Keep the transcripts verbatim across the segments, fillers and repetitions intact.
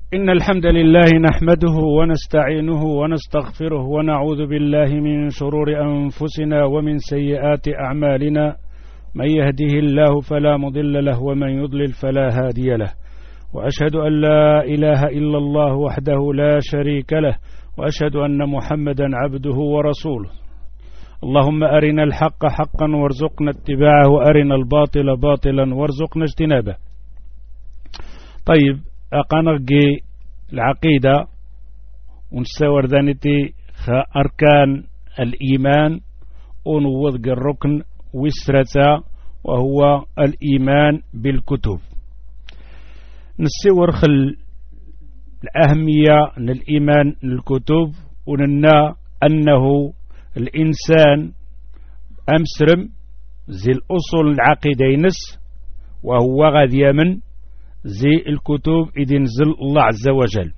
إن الحمد لله نحمده ونستعينه ونستغفره ونعوذ بالله من شرور أنفسنا ومن سيئات أعمالنا. من يهده الله فلا مضل له ومن يضلل فلا هادي له، وأشهد أن لا إله إلا الله وحده لا شريك له، وأشهد أن محمدا عبده ورسوله. اللهم أرنا الحق حقا وارزقنا اتباعه، وأرنا الباطل باطلا وارزقنا اجتنابه. طيب، أقنرقي العقيدة ونستور ذانتي أركان الإيمان ونوضق الركن وسرتا وهو الإيمان بالكتب. نستور خل الأهمية من الإيمان بالكتب وننا أنه الإنسان أمسرم زي الأصول العقيدينس وهو غادي يمن زي الكتب إذ نزل الله عز وجل.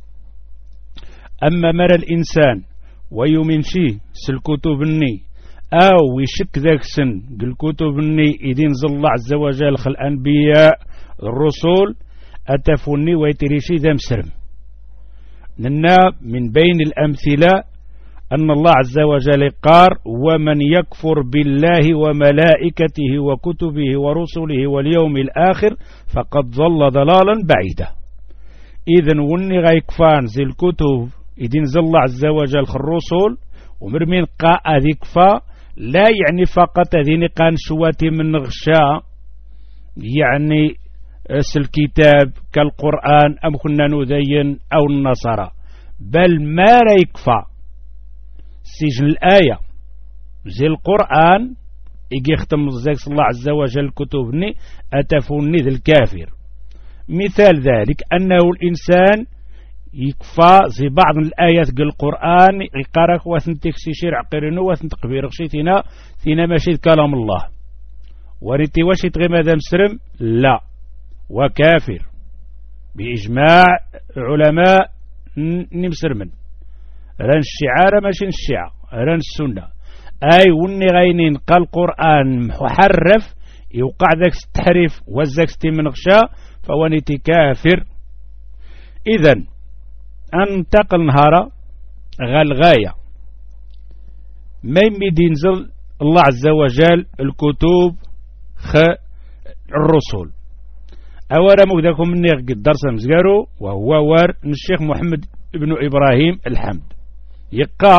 أما مر الإنسان ويؤمن شيء سالكتب الني أو يشك ذاك سن الكتب الني إذ نزل الله عز وجل خل الأنبياء الرسول أتفني ويتريشي ذا مسرم. لنا من بين الأمثلة أن الله عز وجل قال: ومن يكفر بالله وملائكته وكتبه ورسله واليوم الآخر فقد ضل ضلالا بعيدا. إذن وني غيكفان زي الكتب إذن زل الله عز وجل الرسول ومرمين قاء ذكفا لا يعني فقط ذي قان شواتي من غشاء يعني الكتاب كالقرآن أم كنا نذين أو النصارى، بل ما لا يكفى سجن الآية زي القرآن يجي يختم زيك الله عز وجل كتبني أتفوني ذي الكافر. مثال ذلك أنه الإنسان يكفى زي بعض الآيات قال القرآن يقارك وثنتكسي شرع قرنو وثنتقبير غشيتنا ثينا ماشي كلام الله وريتي واشي تغي ماذا مسرم لا وكافر بإجماع علماء نمسر من ران الشعار ماشي الشيعة ران السنة. أي وني غينين قال القرآن محرف يوقع ذاك التحريف وزاك من غشا فوانيتي كافر. إذن انتقل نهارا غالغاية ما يمدي ينزل الله عز وجل الكتب خ الرسول. أولا مقدكم مني قد درس مزقارو وهو وار الشيخ محمد ابن إبراهيم الحمد يقع: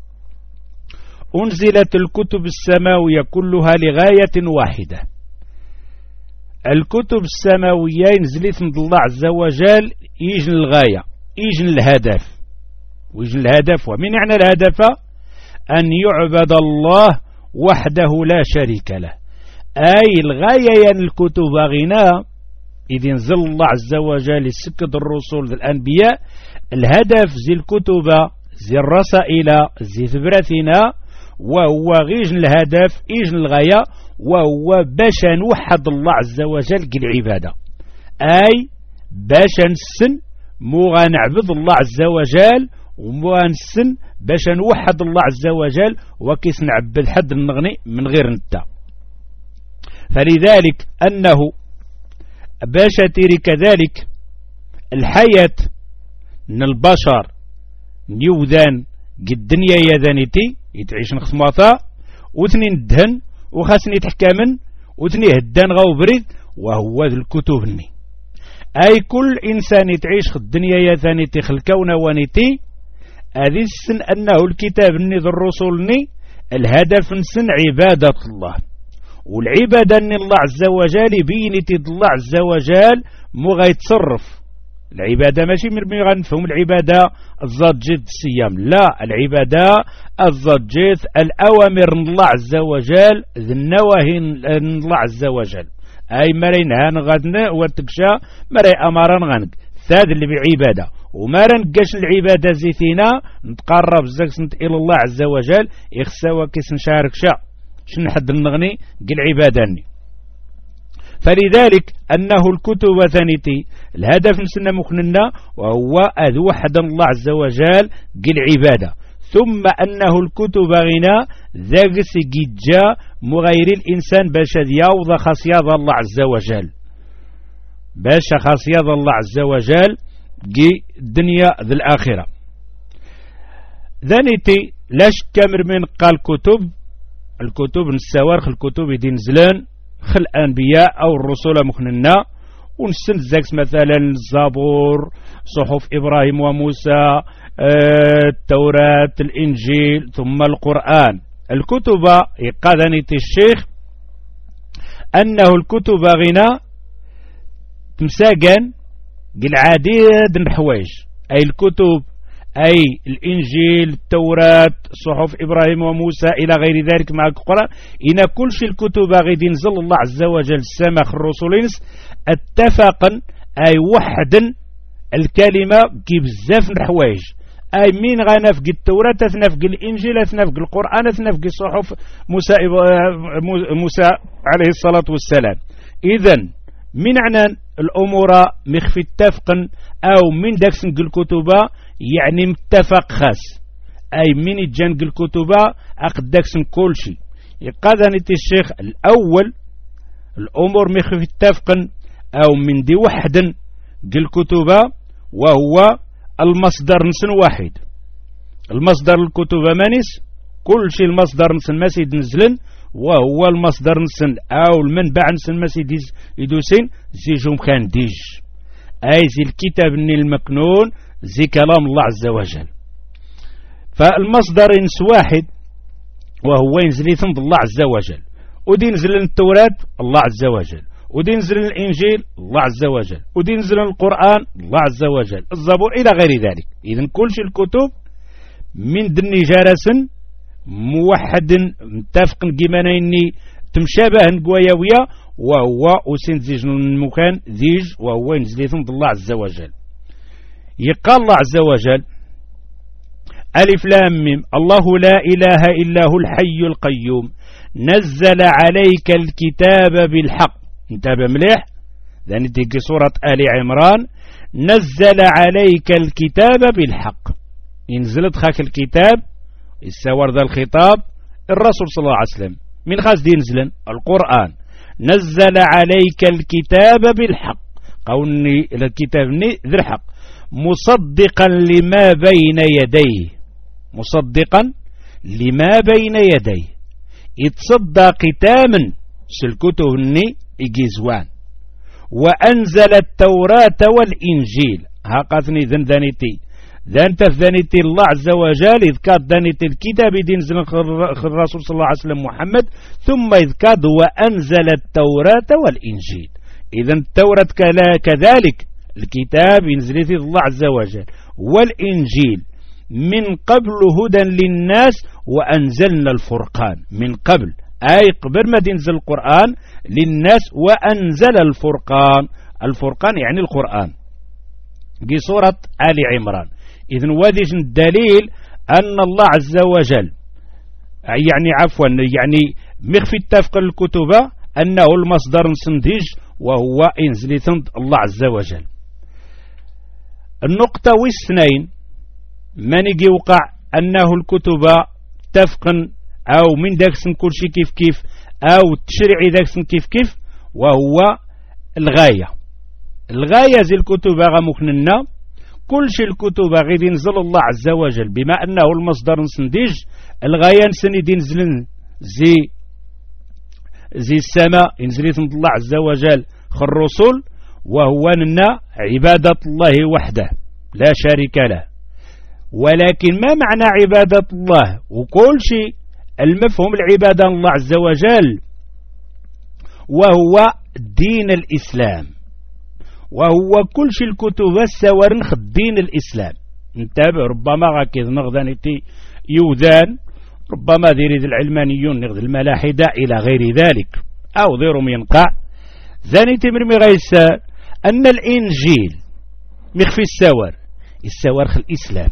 أنزلت الكتب السماوية كلها لغاية واحدة. الكتب السماوية نزلت من الله عز وجل يجن الغاية يجن الهدف ويجن الهدف ومن يعني الهدف أن يعبد الله وحده لا شريك له. أي الغاية يعني الكتب غناء إذ نزل الله عز وجل سكد الرسول الأنبياء. الهدف زي الكتب زي الرسائل زي ثبرتنا وهو غيجن الهدف إيجن الغاية وهو باش نوحد الله عز وجل كالعبادة. أي باش نسن مو غنعبد الله عز وجل ومو غنسن باش نوحد الله عز وجل وكيس نعبد حد النغني من غير نتا. فلذلك أنه باش تيري كذلك الحياة من البشر نيوذان قد الدنيا يذانيتي يتعيش نخصماتا وثنين الدهن وخاسني تحكامن وثني هدان غاو بريد وهو ذي الكتب ني. أي كل إنسان يتعيش الدنيا يذانيتي خلكونا وانيتي هذه السن أنه الكتاب ني ذي الرسول ني الهدف نسن عبادة الله. والعبادة أن الله عز وجل بينتي الله عز وجل مو غيتصرف. العبادة ماشي مرمي غنفهم العبادة الزجد الصيام، لا، العبادة الزجد الأوامر من الله عز وجل ذي النواهي من الله عز وجل. أي مرين هان غادنا ورتكشا مري أماران غنك ثاد اللي بعبادة وما نقاش العبادة زيتينا نتقرب زكسنت إلى الله عز وجل يخسوا كيس نشارك شا شن حد النغني قل عباداني. فلذلك أنه الكتب ثانيتي الهدف نسنا مكننا وهو أذ وحد الله عز وجل قل عبادة. ثم أنه الكتب غنى ذاقس جيجا مغير الإنسان باش يوضى خصياد الله عز وجل باش خصياد الله عز وجل جي الدنيا ذي الآخرة. ذانيتي لاش كامر من قال كتب الكتب السوارخ الكتب دي نزلان خل الأنبياء أو الرسل مخننا ونسن زاكس مثلا الزبور صحف إبراهيم وموسى التوراة الإنجيل ثم القرآن. الكتب يقادني الشيخ أنه الكتب غنى تمساقا العديد من الحوايج، أي الكتب أي الإنجيل التوراة صحف إبراهيم وموسى إلى غير ذلك مع القرآن. إن كل شيء الكتب غيدي نزل الله عز وجل السماخ الرسولين اتفقا أي وحدا الكلمة كي بزاف من الحوايج، أي مين غنفق التوراة أثنفق الإنجيل أثنفق القرآن أثنفق صحف موسى, موسى عليه الصلاة والسلام. إذن من عنان الأمور مخفي اتفقا أو من داك سنق الكتبة يعني متفق خاص، أي من يتجنق الكتبة أقد داك سن كل شيء. يقاذني الشيخ الأول الأمور مخفي اتفقا أو من دي وحدا الكتبة وهو المصدر نسن واحد. المصدر الكتبة مانيس كل شيء المصدر نسن مسيد نزلن وهو المصدر نسن أو المنبع نسن مسيد يدوسين زي جوم خان ديج، أي زي الكتاب المكنون زي كلام الله عز وجل. فالمصدر نس واحد وهو ينزل ثمد الله عز وجل، ودي نزل التوراة الله عز وجل، ودي نزل الإنجيل الله عز وجل، ودي نزل القرآن الله عز وجل، الزبور إلى غير ذلك. إذن كل شيء الكتب من دني جارسن موحد متفق جمانيني تمشابه نقوياوية وهو أسين زيج المكان زيج وهو ينزل ثمد الله عز وجل. يقال الله عز وجل ألف لام ميم الله لا إله إلا هو الحي القيوم نزل عليك الكتاب بالحق. انتبه مليح لأن تيجي سورة آل عمران نزل عليك الكتاب بالحق، ينزلت خاك الكتاب السوار ذا الخطاب الرسول صلى الله عليه وسلم من خاص دي نزلا القرآن نزل عليك الكتاب بالحق قولني الكتاب ذي الحق مصدقا لما بين يديه، مصدقا لما بين يديه يتصدق تاما سلكته الني إجيزوان. وأنزل التوراة والإنجيل هاقتني ذن ذنيتي ذن تفذنيتي الله عز وجل إذ كاد ذنيتي الكتاب ينزل الرسول صلى الله عليه وسلم محمد ثم إذ كاد وأنزل التوراة والإنجيل. إذن التوراة كذلك الكتاب ينزل الله عز وجل والإنجيل من قبل هدى للناس وأنزلنا الفرقان من قبل أي قبل ما تنزل القرآن للناس وأنزل الفرقان. الفرقان يعني القرآن دي سورة آل عمران. إذن وذيش الدليل أن الله عز وجل يعني عفوا يعني مخفي التفق الكتب أنه المصدر سندج وهو إنزل ثند الله عز وجل. النقطة والسنين من يجي وقع أنه الكتب تفقا أو من داكسن كل شيء كيف كيف أو تشريعي داكسن كيف كيف وهو الغاية. الغاية زي الكتب غمكننا كل شيء الكتب غير ينزل الله عز وجل بما أنه المصدر نسنديج الغاية نسندي نزلن زي زي السماء ينزل الله عز وجل خر الرسل وهو لنا عبادة الله وحده لا شريك له. ولكن ما معنى عبادة الله وكل شيء المفهوم العبادة الله عز وجل وهو دين الإسلام وهو كل شيء الكتب السوارنخ دين الإسلام. انتبه ربما غاكذ نغذانيتي يوذان ربما ذيريد العلمانيون نغذ الملاحدة إلى غير ذلك أو ذيرهم ينقع ذانيتي مرمي غيس أن الإنجيل مخفي السوار السوار خل الإسلام،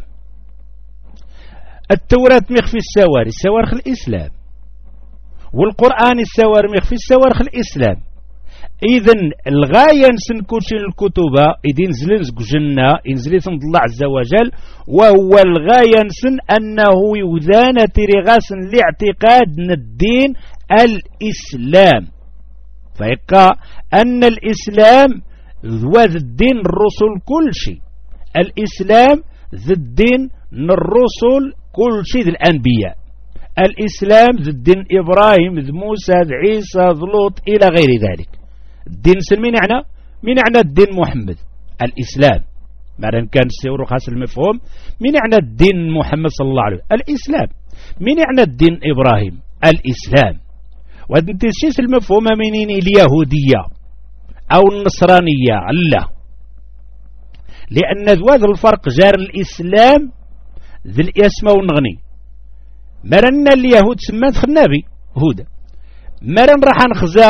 التوراة مخفي السوار السوار خل الإسلام، والقرآن السوار مخفي السوار خل الإسلام. إذن الغاية نسن كلشي الكتب إذن نزل جنة ينزل ثمد الله عز وجل وهو الغاية نسن أنه يوذان ترغاس لاعتقاد الدين الإسلام. فيقع أن الإسلام ذو الدين الرسل كل شيء الإسلام ذا الدين الرسل كل شيء الأنبياء. الإسلام ذا الدين إبراهيم ذا موسى ذا عيسى ذا لوط إلى غير ذلك. الدين سلمين عنا من عنا الدين محمد الإسلام بعد كان السيور خاص المفهوم من عنا الدين محمد صلى الله عليه وسلم الإسلام من عنا الدين إبراهيم الإسلام. وانتسيس المفهوم منين اليهودية أو النصرانية لا، لأن هذا الفرق جار الإسلام ذي الاسم والنغني. مرنا اليهود سمات خنابي هودا، مرن راح نخزا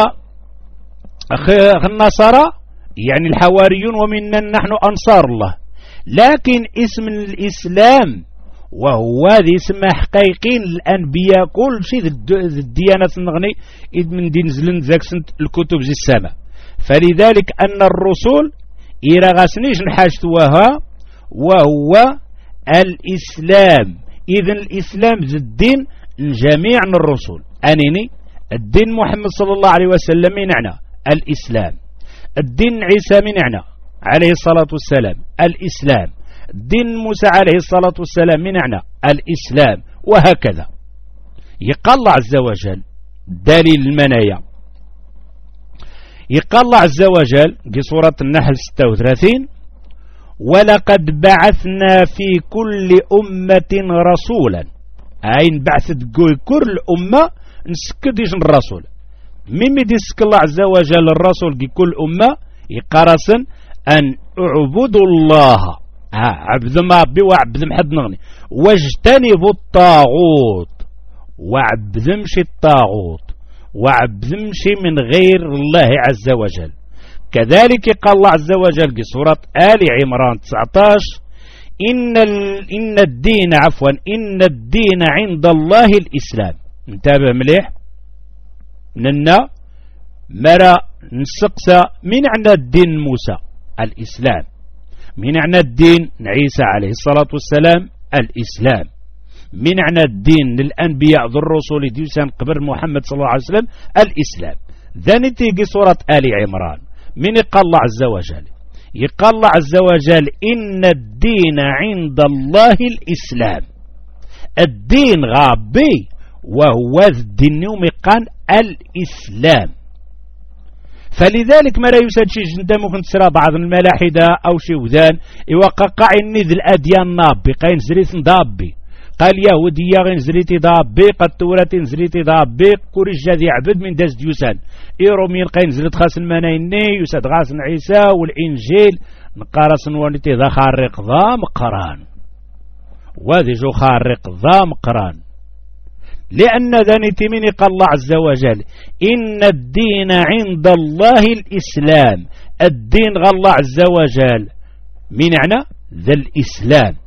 النصارى يعني الحواريون ومنا نحن أنصار الله، لكن اسم الإسلام وهو ذي اسم حقيقين الأنبياء كل شيء ذي الديانة النغني إذ من دين زلن ذاكسنت الكتب زي السماء. فلذلك أن الرسول إذا غاسنيش نحاجتوها وهو الإسلام. إذن الإسلام ذي الدين جميع الرسل أنيني الدين محمد صلى الله عليه وسلم من عنا الإسلام، الدين عيسى من عنا عليه الصلاة والسلام الإسلام، الدين موسى عليه الصلاة والسلام من عنا الإسلام، وهكذا. يقال الله عز وجل دليل المنايا، يقال الله عز وجل في سورة النحل ستة وثلاثين ولقد بعثنا في كل أمة رسولا، أي بعثت كل أمة نسكدش الرسول. مما يدسك الله عز وجل الرسول في كل أمة يقرصن أن اعبدوا الله ها عبد ما ربي وعبد محد نغني واجتنبوا الطاغوت وعبدمشي الطاغوت وعبدمشي من غير الله عز وجل. كذلك قال الله عز وجل في سورة آل عمران تسعة عشر إن, إن الدين عفوا إن الدين عند الله الإسلام. انتبه مليح ننا مرا نسقسى من عنا الدين موسى الإسلام، من عنا الدين عيسى عليه الصلاة والسلام الإسلام، من عنا الدين للأنبياء ذو الرسول ديوسان قبر محمد صلى الله عليه وسلم الإسلام. ذا نتيجي سورة آل عمران من قال الله عز وجل يقال الله عز وجل إن الدين عند الله الإسلام. الدين غابي وهو الدين يومقان الإسلام. فلذلك ما لا يساد شي جندا ممكن تسرى بعض الملاحدة أو شي وذان يوقع إني ذي الأديان نابي قاين زريت ندابي قال يهودية غين زريتي دابي قد توراتي نزريتي دابي كوريش جاذي عبد من داز ديوسان إيرومين قاين زريت خاص المنايني يساد غاسن عيسى والإنجيل نقارس نوانيتي ذا خارق ذا مقران وذي جو خارق ذا مقران. لأن ذنتي من قال الله عز وجل إن الدين عند الله الإسلام. الدين غا الله عز وجل من معنى ذا الإسلام.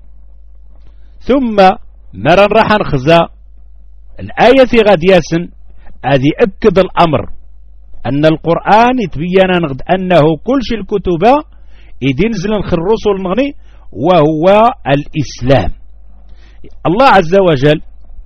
ثم مرن راح نخزى الآية في غد ياسن هذه أكد الأمر أن القرآن يتبين نغد أنه كل شيء الكتب يدينزل الرسل المغني وهو الإسلام. الله عز وجل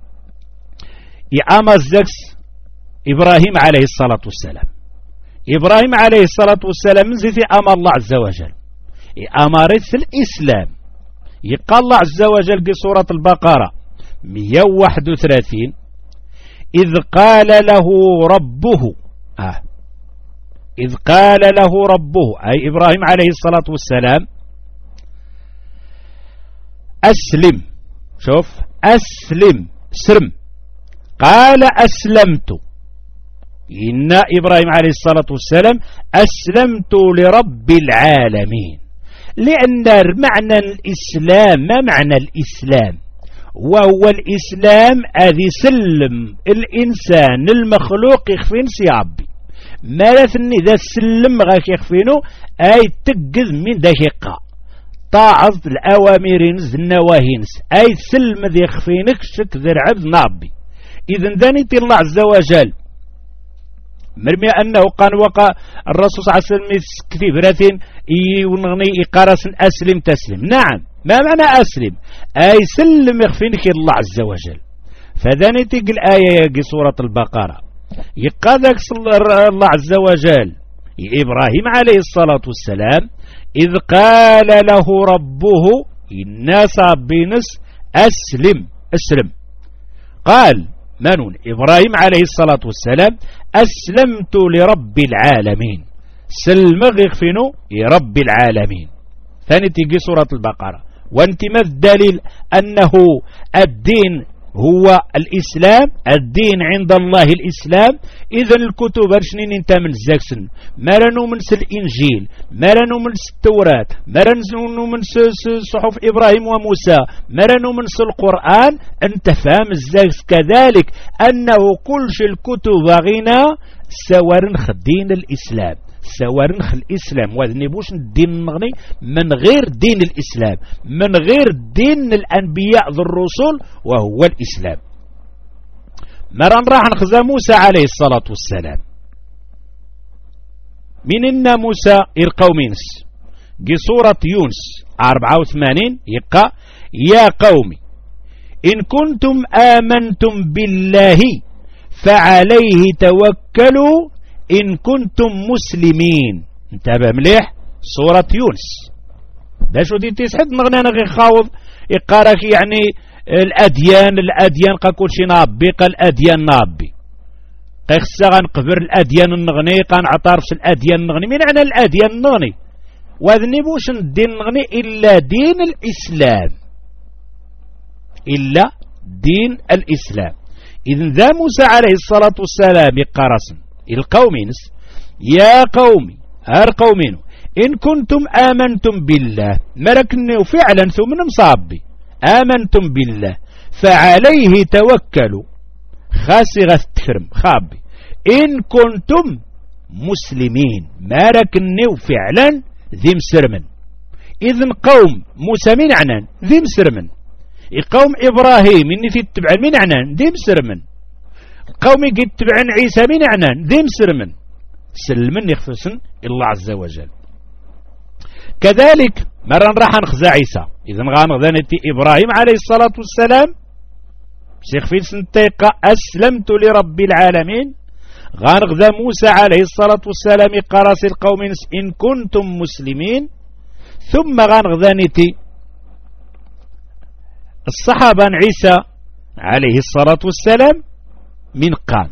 يأمر زكس إبراهيم عليه الصلاة والسلام. إبراهيم عليه الصلاة والسلام من زيت أمر الله عز وجل أمارت الإسلام. يقال الله عز وجل في سورة البقرة مئة وواحد وثلاثين إذ قال له ربه آه إذ قال له ربه أي إبراهيم عليه الصلاة والسلام أسلم. شوف أسلم سرم قال أسلمت. إن إبراهيم عليه الصلاة والسلام أسلمت لرب العالمين. لأن معنى الإسلام ما معنى الإسلام؟ وهو الإسلام الذي سلم الإنسان المخلوق يخفين سيابي مالثني ذا سلم غاك يخفينه أي تقذ من دقيقة طاعظ الأوامرين النواهينس أي سلم ذي يخفينك شك ذي العبد نابي. إذن ذنيت الله عز وجل مرمي أنه قال وقع الرسول صلى الله عليه وسلم كتيب راثين ونغني إقارس أسلم تسلم. نعم ما معنى أسلم؟ أي سلم يخفينك الله عز وجل. فذنيت الآية في سورة البقرة يقادك الله عز وجل إبراهيم عليه الصلاة والسلام إذ قال له ربه الناس بنس أسلم أسلم قال منون إبراهيم عليه الصلاة والسلام أسلمت لرب العالمين سلم غفنو لرب العالمين. ثاني تيجي سورة البقرة وانت ما الدليل أنه الدين هو الإسلام الدين عند الله الإسلام. إذن الكتب رشنين انت من الزاكسن ما رنو من الإنجيل ما رنو من التوراة ما رنو من صحف إبراهيم وموسى ما رنو من القرآن انت فهم الزاكس كذلك أنه كل شيء الكتب غنى سوارنخ دين الإسلام سوارنخ الإسلام وذنبوش الدين النغني من غير دين الإسلام من غير دين الأنبياء ذو الرسل وهو الإسلام. مران راح نخزى موسى عليه الصلاة والسلام من إن موسى القومينس جي سورة يونس أربعة وثمانين يقى يا قومي إن كنتم آمنتم بالله فعليه توكلوا إن كنتم مسلمين. انتبه مليح سورة يونس باش ودي تسحد نغنانا غير خاوض يقارك يعني الأديان الأديان قا كل شي نابي قا الأديان نابي قا خصا غنقبر الأديان النغني قا نعترفش الأديان النغني من معنى الأديان النغني وذني بوش الدين النغني إلا دين الإسلام إلا دين الإسلام. إذن ذا موسى عليه الصلاة والسلام يقارسن القومينس يا قومي هر قومين إن كنتم آمنتم بالله مركني فعلا ثم مصابي آمنتم بالله فعليه توكلوا خاسغة تفرم خابي إن كنتم مسلمين مركني فعلا ذي مسرمن. إذن قوم موسى من عنان ذي مسرمن قوم إبراهيم إني في التبع من عنان ذي مسرمن قومي قد تبعن عيسى من عنان ذي مسرمن سلمن يخفسن الله عز وجل. كذلك مرة راح نخزى عيسى إذن غانغذانتي إبراهيم عليه الصلاة والسلام شيخ في سنتيقة أسلمت لرب العالمين غانغذا موسى عليه الصلاة والسلام قراس القوم إن كنتم مسلمين. ثم غانغذانتي الصحابة عيسى عليه الصلاة والسلام من قام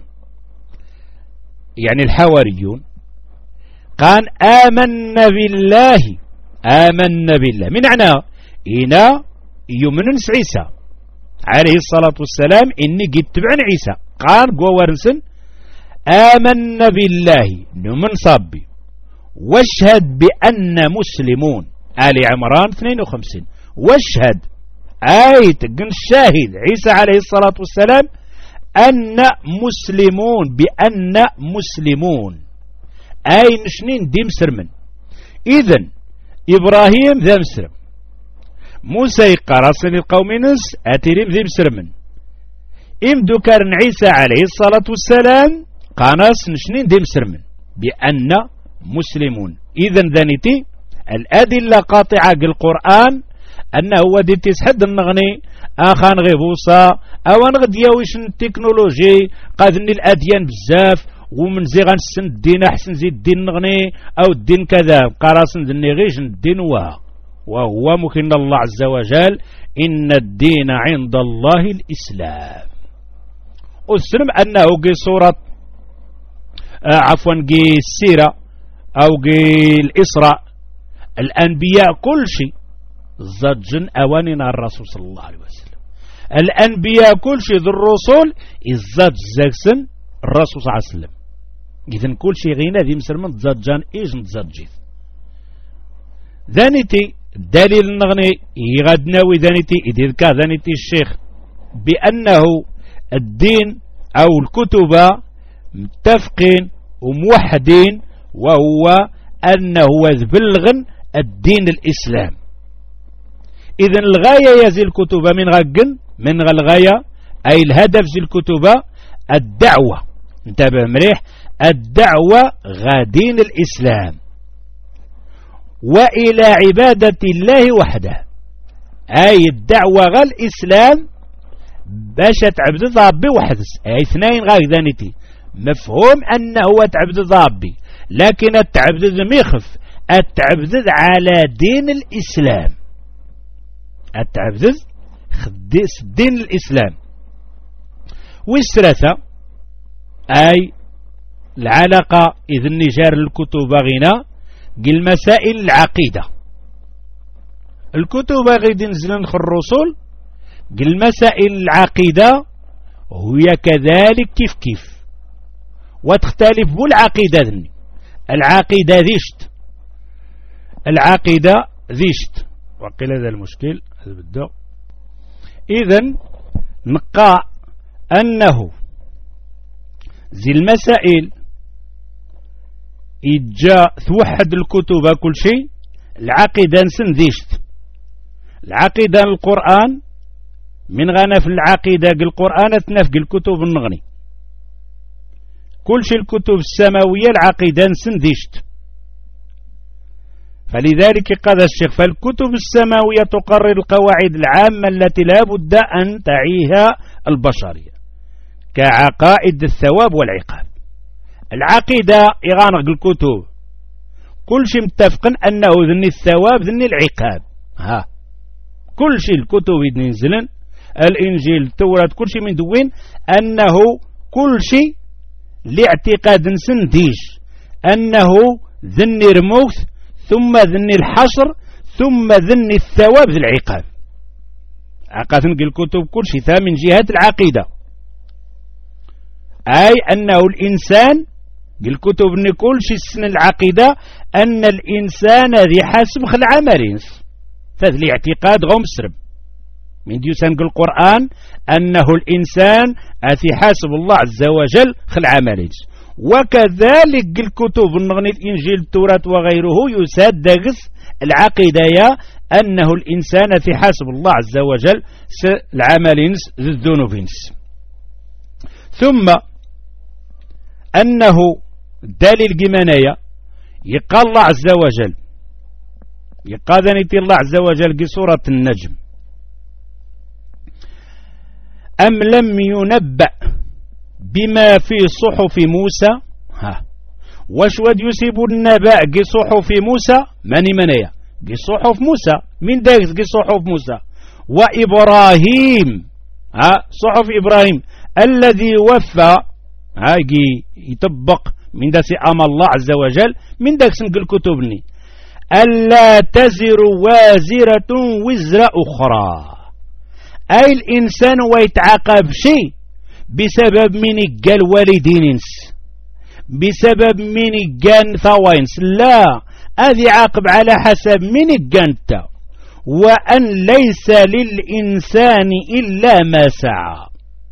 يعني الحواريون قال آمنا بالله آمنا بالله من معنى إنا يمننس عيسى عليه الصلاة والسلام إني قد تبعن عيسى قال قوارنسن آمنا بالله نمن صابي واشهد بأن مسلمون آل عمران اثنين وخمسين واشهد آية الشاهد عيسى عليه الصلاة والسلام أن مسلمون بأن مسلمون أي نشنين دي مسرمن. إذن إبراهيم ذا مسرم موسى يقرصن القوم نس أتريم ذي مسرمن إم دكارن عيسى عليه الصلاة والسلام قاناس نشنين دي مسرمن بأن مسلمون. إذن ذنتي الأدلة قاطعة القرآن أنه هو دي تسحد النغني آخان غيبوصا أو نغد يويش التكنولوجي قادني الأديان بزاف ومن زيغان السن الدين أحسن زي الدين نغني أو الدين كذا قراسن ذني غيش الدين وها وهو مكن الله عز وجل إن الدين عند الله الإسلام. أسلم أنه قي صورة آه عفوا قي السيرة أو قي الإسراء الأنبياء كل شيء زجن أواننا الرسول صلى الله عليه وسلم الأنبياء كل شيء ذو الرسول الزج زجسن الرسول صلى الله عليه وسلم. إذن كل شيء غينا ذي مسلمان زجان إيش نتزجيث ذانيتي دليل النغني يغدناوي ذانيتي إذ كا ذانيتي الشيخ بأنه الدين أو الكتب متفقين وموحدين وهو أنه يبلغ الدين الإسلام. إذن الغاية يزي الكتب من غقن من الغاية أي الهدف زي الكتب الدعوة انتبه مليح الدعوة غادين الإسلام وإلى عبادة الله وحده أي الدعوة غا الإسلام باش تعبد ضابي وحدس أي اثنين غايدانيتي مفهوم أنه تعبد ضابي لكن التعبد ميخف التعبدد على دين الإسلام، التعبدد خديس دين الإسلام. والثلاثة أي العلاقة إذن نجار الكتب غنا قل مسائل العقيدة، الكتب غير نزلن في الرسول قل مسائل العقيدة وهي كذلك كيف كيف وتختلف بالعقيدة ذني. العقيدة ذيشت العقيدة ذيشت وقيل هذا المشكل هذا بدأ. إذن نقع أنه زي المسائل إجا توحد الكتب كل شيء. العقيدة نسن ذيشت العقيدة القرآن من غنى في العقيدة القرآن تنفق الكتب النغني كل شيء الكتب السماوية العقيدة نسن ذيشت. فلذلك قال الشيخ فالكتب السماوية تقرر القواعد العامة التي لا بد أن تعيها البشرية كعقائد الثواب والعقاب. العقيدة إغانق الكتب كل شيء متفق أنه ذني الثواب ذني العقاب. ها كل شيء الكتب ينزلن الإنجيل التوراة كل شيء من دوين أنه كل شيء لاعتقاد سنديش أنه ذني رموث ثم ذني الحشر ثم ذني الثواب ذي العقاب. عقاد الكتب كل شيء ثا من جهة العقيدة أي أنه الإنسان الكتب أن كل شيء سن العقيدة أن الإنسان ذي حاسب خل عملين فذي الاعتقاد غم سرب من ديوسان القرآن أنه الإنسان أثي حاسب الله عز وجل خل عملين. وكذلك الكتب النغني الإنجيل التوراة وغيره يساد داقس العقيدة يا أنه الإنسان في حاسب الله عز وجل العملين ذي الذنوبين. ثم أنه دليل جمانية يقال الله عز وجل يقاذنتي الله عز وجل في سورة النجم أم لم ينبأ بما في صحف موسى. ها واش ود يسيب النبأ في صحف موسى ماني منايا في صحف موسى من داك في صحف موسى وإبراهيم. ها صحف إبراهيم الذي وفى هاجي يطبق من داس أمر الله عز وجل من داك سنقل كتبني ألا تزر وازرة وزر أخرى أي الإنسان ويتعاقب شيء بسبب من قال والدينس بسبب من قال ثوينس لا هذه عاقب على حسب من قانت وأن ليس للإنسان إلا ما سعى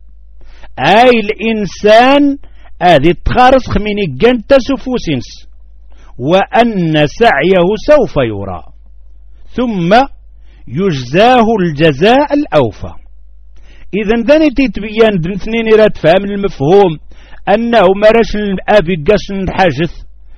أي الإنسان هذه تخارص من قانت سفوسنس وأن سعيه سوف يرى ثم يجزاه الجزاء الأوفى. إذن ذني تتبين دنثنين راد فهم المفهوم أنه مرش الأب قاس حاجث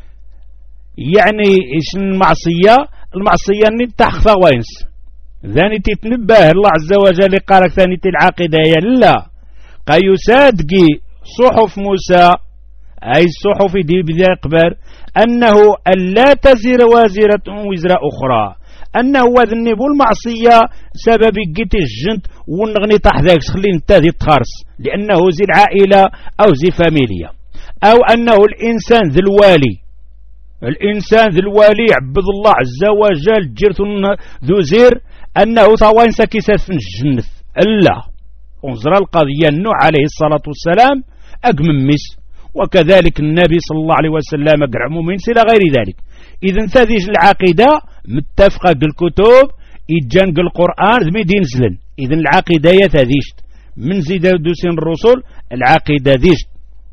يعني إيش المعصية المعصية نتحخ وينس ذاني تتنبه الله عز وجل قالك ثاني العقيدة لا قيسادقي صحف موسى أي الصحف دي بذي أقبر أنه ألا تزر وازرة وزر أخرى أنه وذنب المعصية سبب جيت الجنت ونغني تحذاك خلين تاذي تخارس لأنه زي العائلة أو زي فاميليا أو أنه الإنسان ذي الوالي الإنسان ذي الوالي عبد الله عز وجل جرت ذو زير أنه طوين سكيسات في الجنة ألا انظر القضية النوع عليه الصلاة والسلام أقممس وكذلك النبي صلى الله عليه وسلم أقرع من إلى غير ذلك. إذن تذيج العقيدة متفقة بالكتب إجان القرآن ذمي دين زلن. إذن العقيدة يتذيشت من زيد دوسين الرسول العقيدة ذيشت.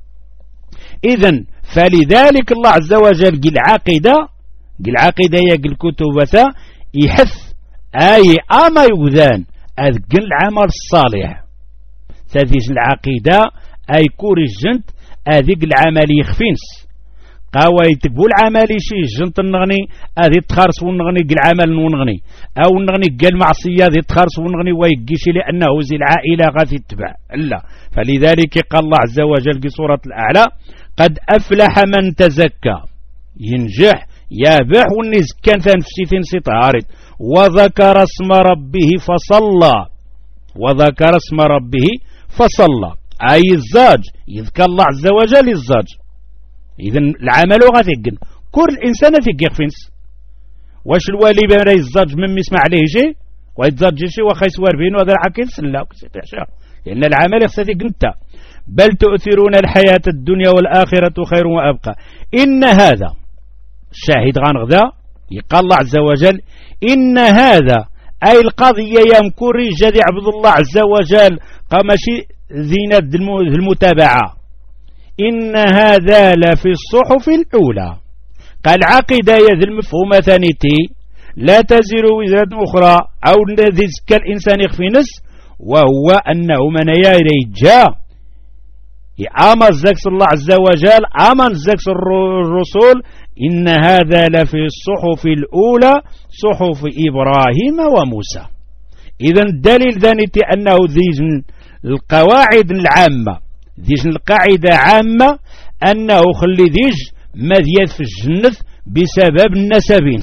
إذن فلذلك الله عز وجل قل عقيدة قل عقيدة يقل كتب يحث أي أما يوذان أذقل العمل الصالح تذيج العقيدة أي كور الجنت أذيك العمل يخفينس قاوي تقبو العمل شي جنت النغني أذي تخارس ونغني قل عمل ونغني أو نغني قل معصية ذي تخارس ونغني ويقشي لأنه زي العائلة غادي تتبع لا. فلذلك قال الله عز وجل في سورة الأعلى قد أفلح من تزكى ينجح يابح وني زكان تنفسي تنسي طهارت وذكر اسم ربه فصلى وذكر اسم ربه فصلى أي الزاج يذكر الله عز وجل الزاج. إذن العمل غتيقن كل إنسان تيقيق فينس واش الوالي بان الزاج من يسمع عليه شيء ويتزاج شيء وخا يسوار بين وهذا العقيل سلا لأن العمل يخصتك انت. بل تؤثرون الحياة الدنيا والآخرة خير وأبقى إن هذا شاهد غنغذا يقال الله عز وجل إن هذا أي القضية يمكر جدي عبد الله عز وجل قمشي زينة المتابعة إن هذا لفي الصحف الأولى قال عقيدة يذ المفهومة ثانيتي لا تزر وزرة أخرى أو ذكى الإنسان يخفي نس وهو أنه من يرجى أمر زكس الله عز وجل أمر زكس الرسول إن هذا لفي الصحف الأولى صحف إبراهيم وموسى. إذن الدليل ذانيتي أنه ذي القواعد العامة ذي القاعدة عامة أنه خلي ذيج مذيث في الجنة بسبب النسبينس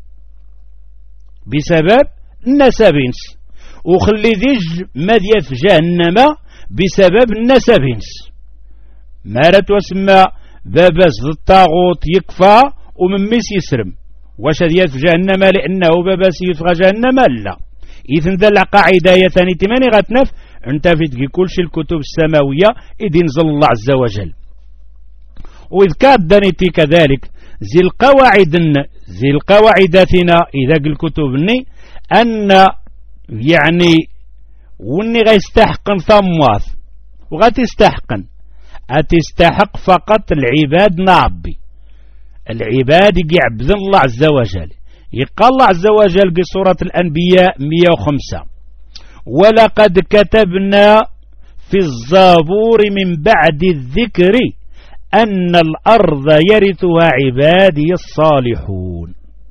بسبب النسبينس وخلي ذيج مذيث في جهنم بسبب النسبينس مارت وسمى باباس الطاغوت يكفى ومن ميس يسرم واش هذه في جهنم لأنه باباس يفغى جهنم لا. إذن ذا القاعدة يثاني تماني غتنف انت في كل شيء الكتب السماوية إذ نزل الله عز وجل. وإذ كانت دانيتي كذلك زي القواعد زي القواعداتنا إذا الكتبني أن يعني وني غيستحقن ثمواث وغتستحقن أتستحق فقط العباد نعبي العباد يعبد الله عز وجل. يقال الله عز وجل بسورة الأنبياء مئة وخمسة ولقد كتبنا في الزبور من بعد الذكر أن الأرض يرثها عبادي الصالحون.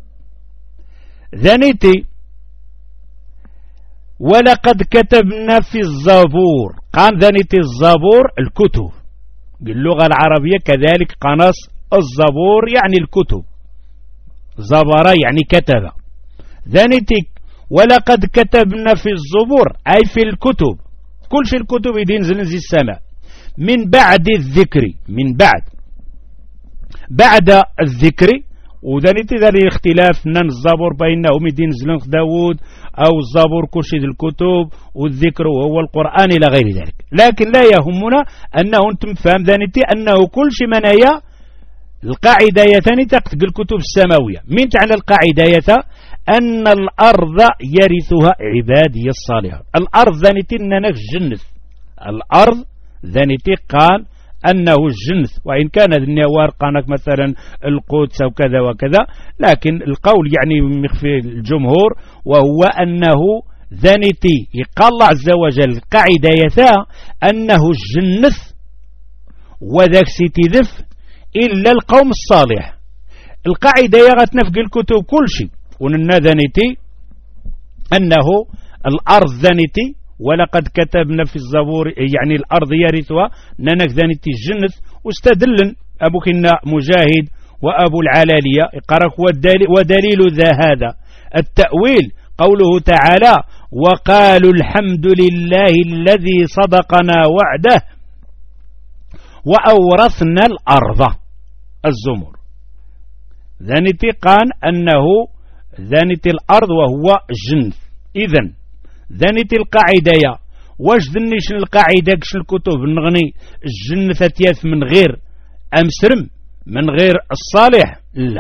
ذنيتي ولقد كتبنا في الزبور قان ذنيتي الزبور الكتب باللغة العربية كذلك قناص الزبور يعني الكتب زبر يعني كتب ذنيتي ولقد كتبنا في الزبور أي في الكتب كل شيء الكتب ينزل زي السماء من بعد الذكر من بعد بعد الذكر وذنيتي ذلك الاختلاف نن الزبور بينهم ينزل داود أو الزبور كل شيء الكتب والذكر وهو القرآن إلى غير ذلك. لكن لا يهمنا أنه أنتم فهم ذنيتي أنه كل شيء منايا القاعدة يتاني تقتق الكتب السماوية من تعالى القاعدة يتا أن الأرض يرثها عبادي الصالحون. الأرض ذنيتي أننا الجنة الأرض ذنيتي قال أنه الجنث وإن كان النوار قانك مثلا القدس أو كذا وكذا لكن القول يعني مخفي الجمهور وهو أنه ذنيتي يقال الله عز وجل قاعدة يتا أنه الجنث وذاك سيتذف إلا القوم الصالح. القاعدة يغتنفق الكتب كل شيء وننا ذنيتي أنه الأرض ذنيتي ولقد كتبنا في الزبور يعني الأرض يرثها ننك ذنيتي الجنة واستدلن أبو كنا مجاهد وأبو العلالية قرأك ودليل ذا هذا التأويل قوله تعالى وقالوا الحمد لله الذي صدقنا وعده وأورثنا الأرض الزمر. ذنيتي قال أنه ذنيتي الأرض وهو الجنث. إذن ذنيتي القاعدة يا واش ذنيش القاعدة كش الكتب نغني الجنة تياث من غير أمسرم من غير الصالح لا.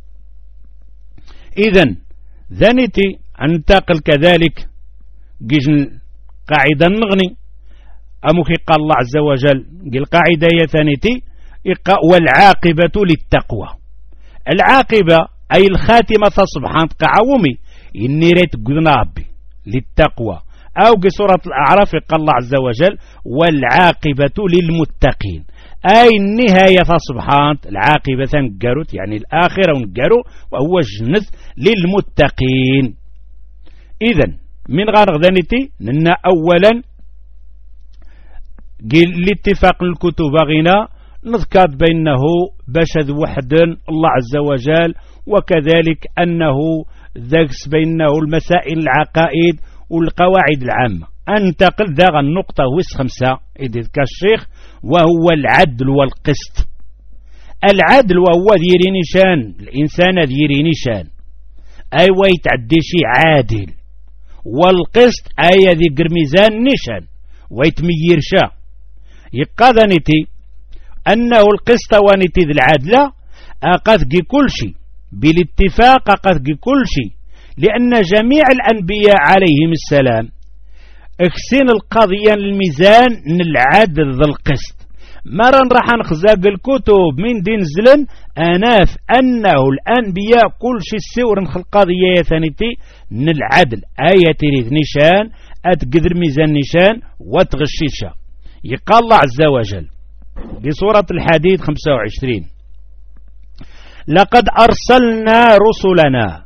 إذن ذنيتي أنتقل كذلك جيجن قاعدة نغني أموكي قال الله عز وجل قال قاعدة يا ثانيتي والعاقبة للتقوى. العاقبة أي الخاتمة سبحانه قعومي إني ريت قدنا ربي للتقوى أو قصورة الأعراف قال الله عز وجل والعاقبة للمتقين أي النهاية سبحانه العاقبة نقروت يعني الآخرة نقرو وهو الجنة للمتقين. إذن من غير غذانيتي لنا أولا قل الاتفاق الكتب غنا نذكر بأنه بشد وحد الله عز وجل، وكذلك أنه ذكس بأنه المسائل العقائد والقواعد العامة. أنتقل ذا النقطة ويس خمسة إذ كالشيخ، وهو العدل والقسط. العدل وهو ديري نشان الإنسان ديري نشان أي ويتعدي شي عادل، والقسط أي ذي قرميزان نشان ويتمير شا. يقاذنتي أنه القسط وانتي ذي العدلة أقذقي كل شيء بالاتفاق، أقذقي كل شيء، لأن جميع الأنبياء عليهم السلام اكسين القضية الميزان العدل ذا القسط. مرن راح نخزاق الكتب من دين زلن أناف أنه الأنبياء كل شيء السور نخل قضية ثانيتي العدل آية تريد نشان أتقدر ميزان نشان وتغشيشة. يقال الله عز وجل بسورة الحديد خمسة وعشرين: لقد أرسلنا رسلنا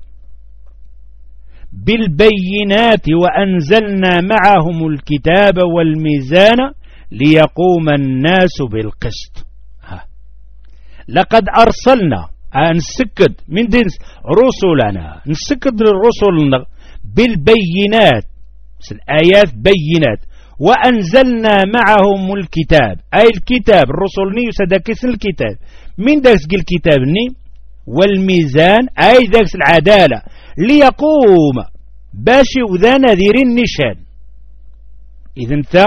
بالبينات وأنزلنا معهم الكتاب والميزان ليقوم الناس بالقسط. ها. لقد أرسلنا نسكد من دين رسلنا، نسكد للرسل بالبينات، الآيات بينات، وأنزلنا معهم الكتاب أي الكتاب الرسل ني يسدكس الكتاب من داكس الكتاب ني والميزان أي داكس العدالة ليقوم باشي وذا نذير النشان. إذن انت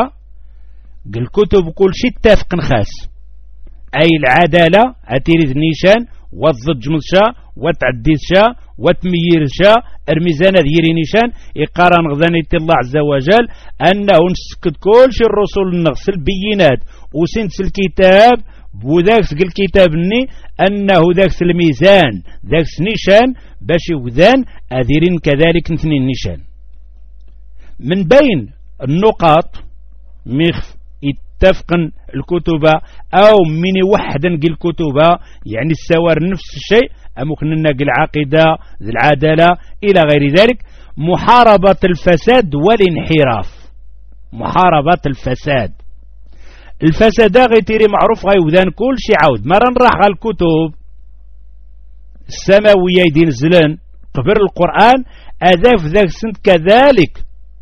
الكتب كل شيء اتفق خاص أي العدالة أتيريد نيشان والضج مشا وتعديد شا وتميير شا الميزان ذيري نيشان. يقارن غذانيت الله عز وجل أنه نسكت كل شيء الرسول نغسل البينات وسنس الكتاب وذاكس الكتاب ني أنه ذاكس الميزان ذاكس نيشان باش وذان أذيرين كذلك نثنين نيشان. من بين النقاط مخف اتفقا الكتب أو من وحدا الكتب يعني السوار نفس الشيء أمكن نقل العقيدة العدالة إلى غير ذلك. محاربة الفساد والانحراف، محاربة الفساد الفساد غير معروف غير وذان كل شيء عود. مرة نراح على الكتب السماوية دين زلان قبر القرآن أذاف ذاك سنت كذلك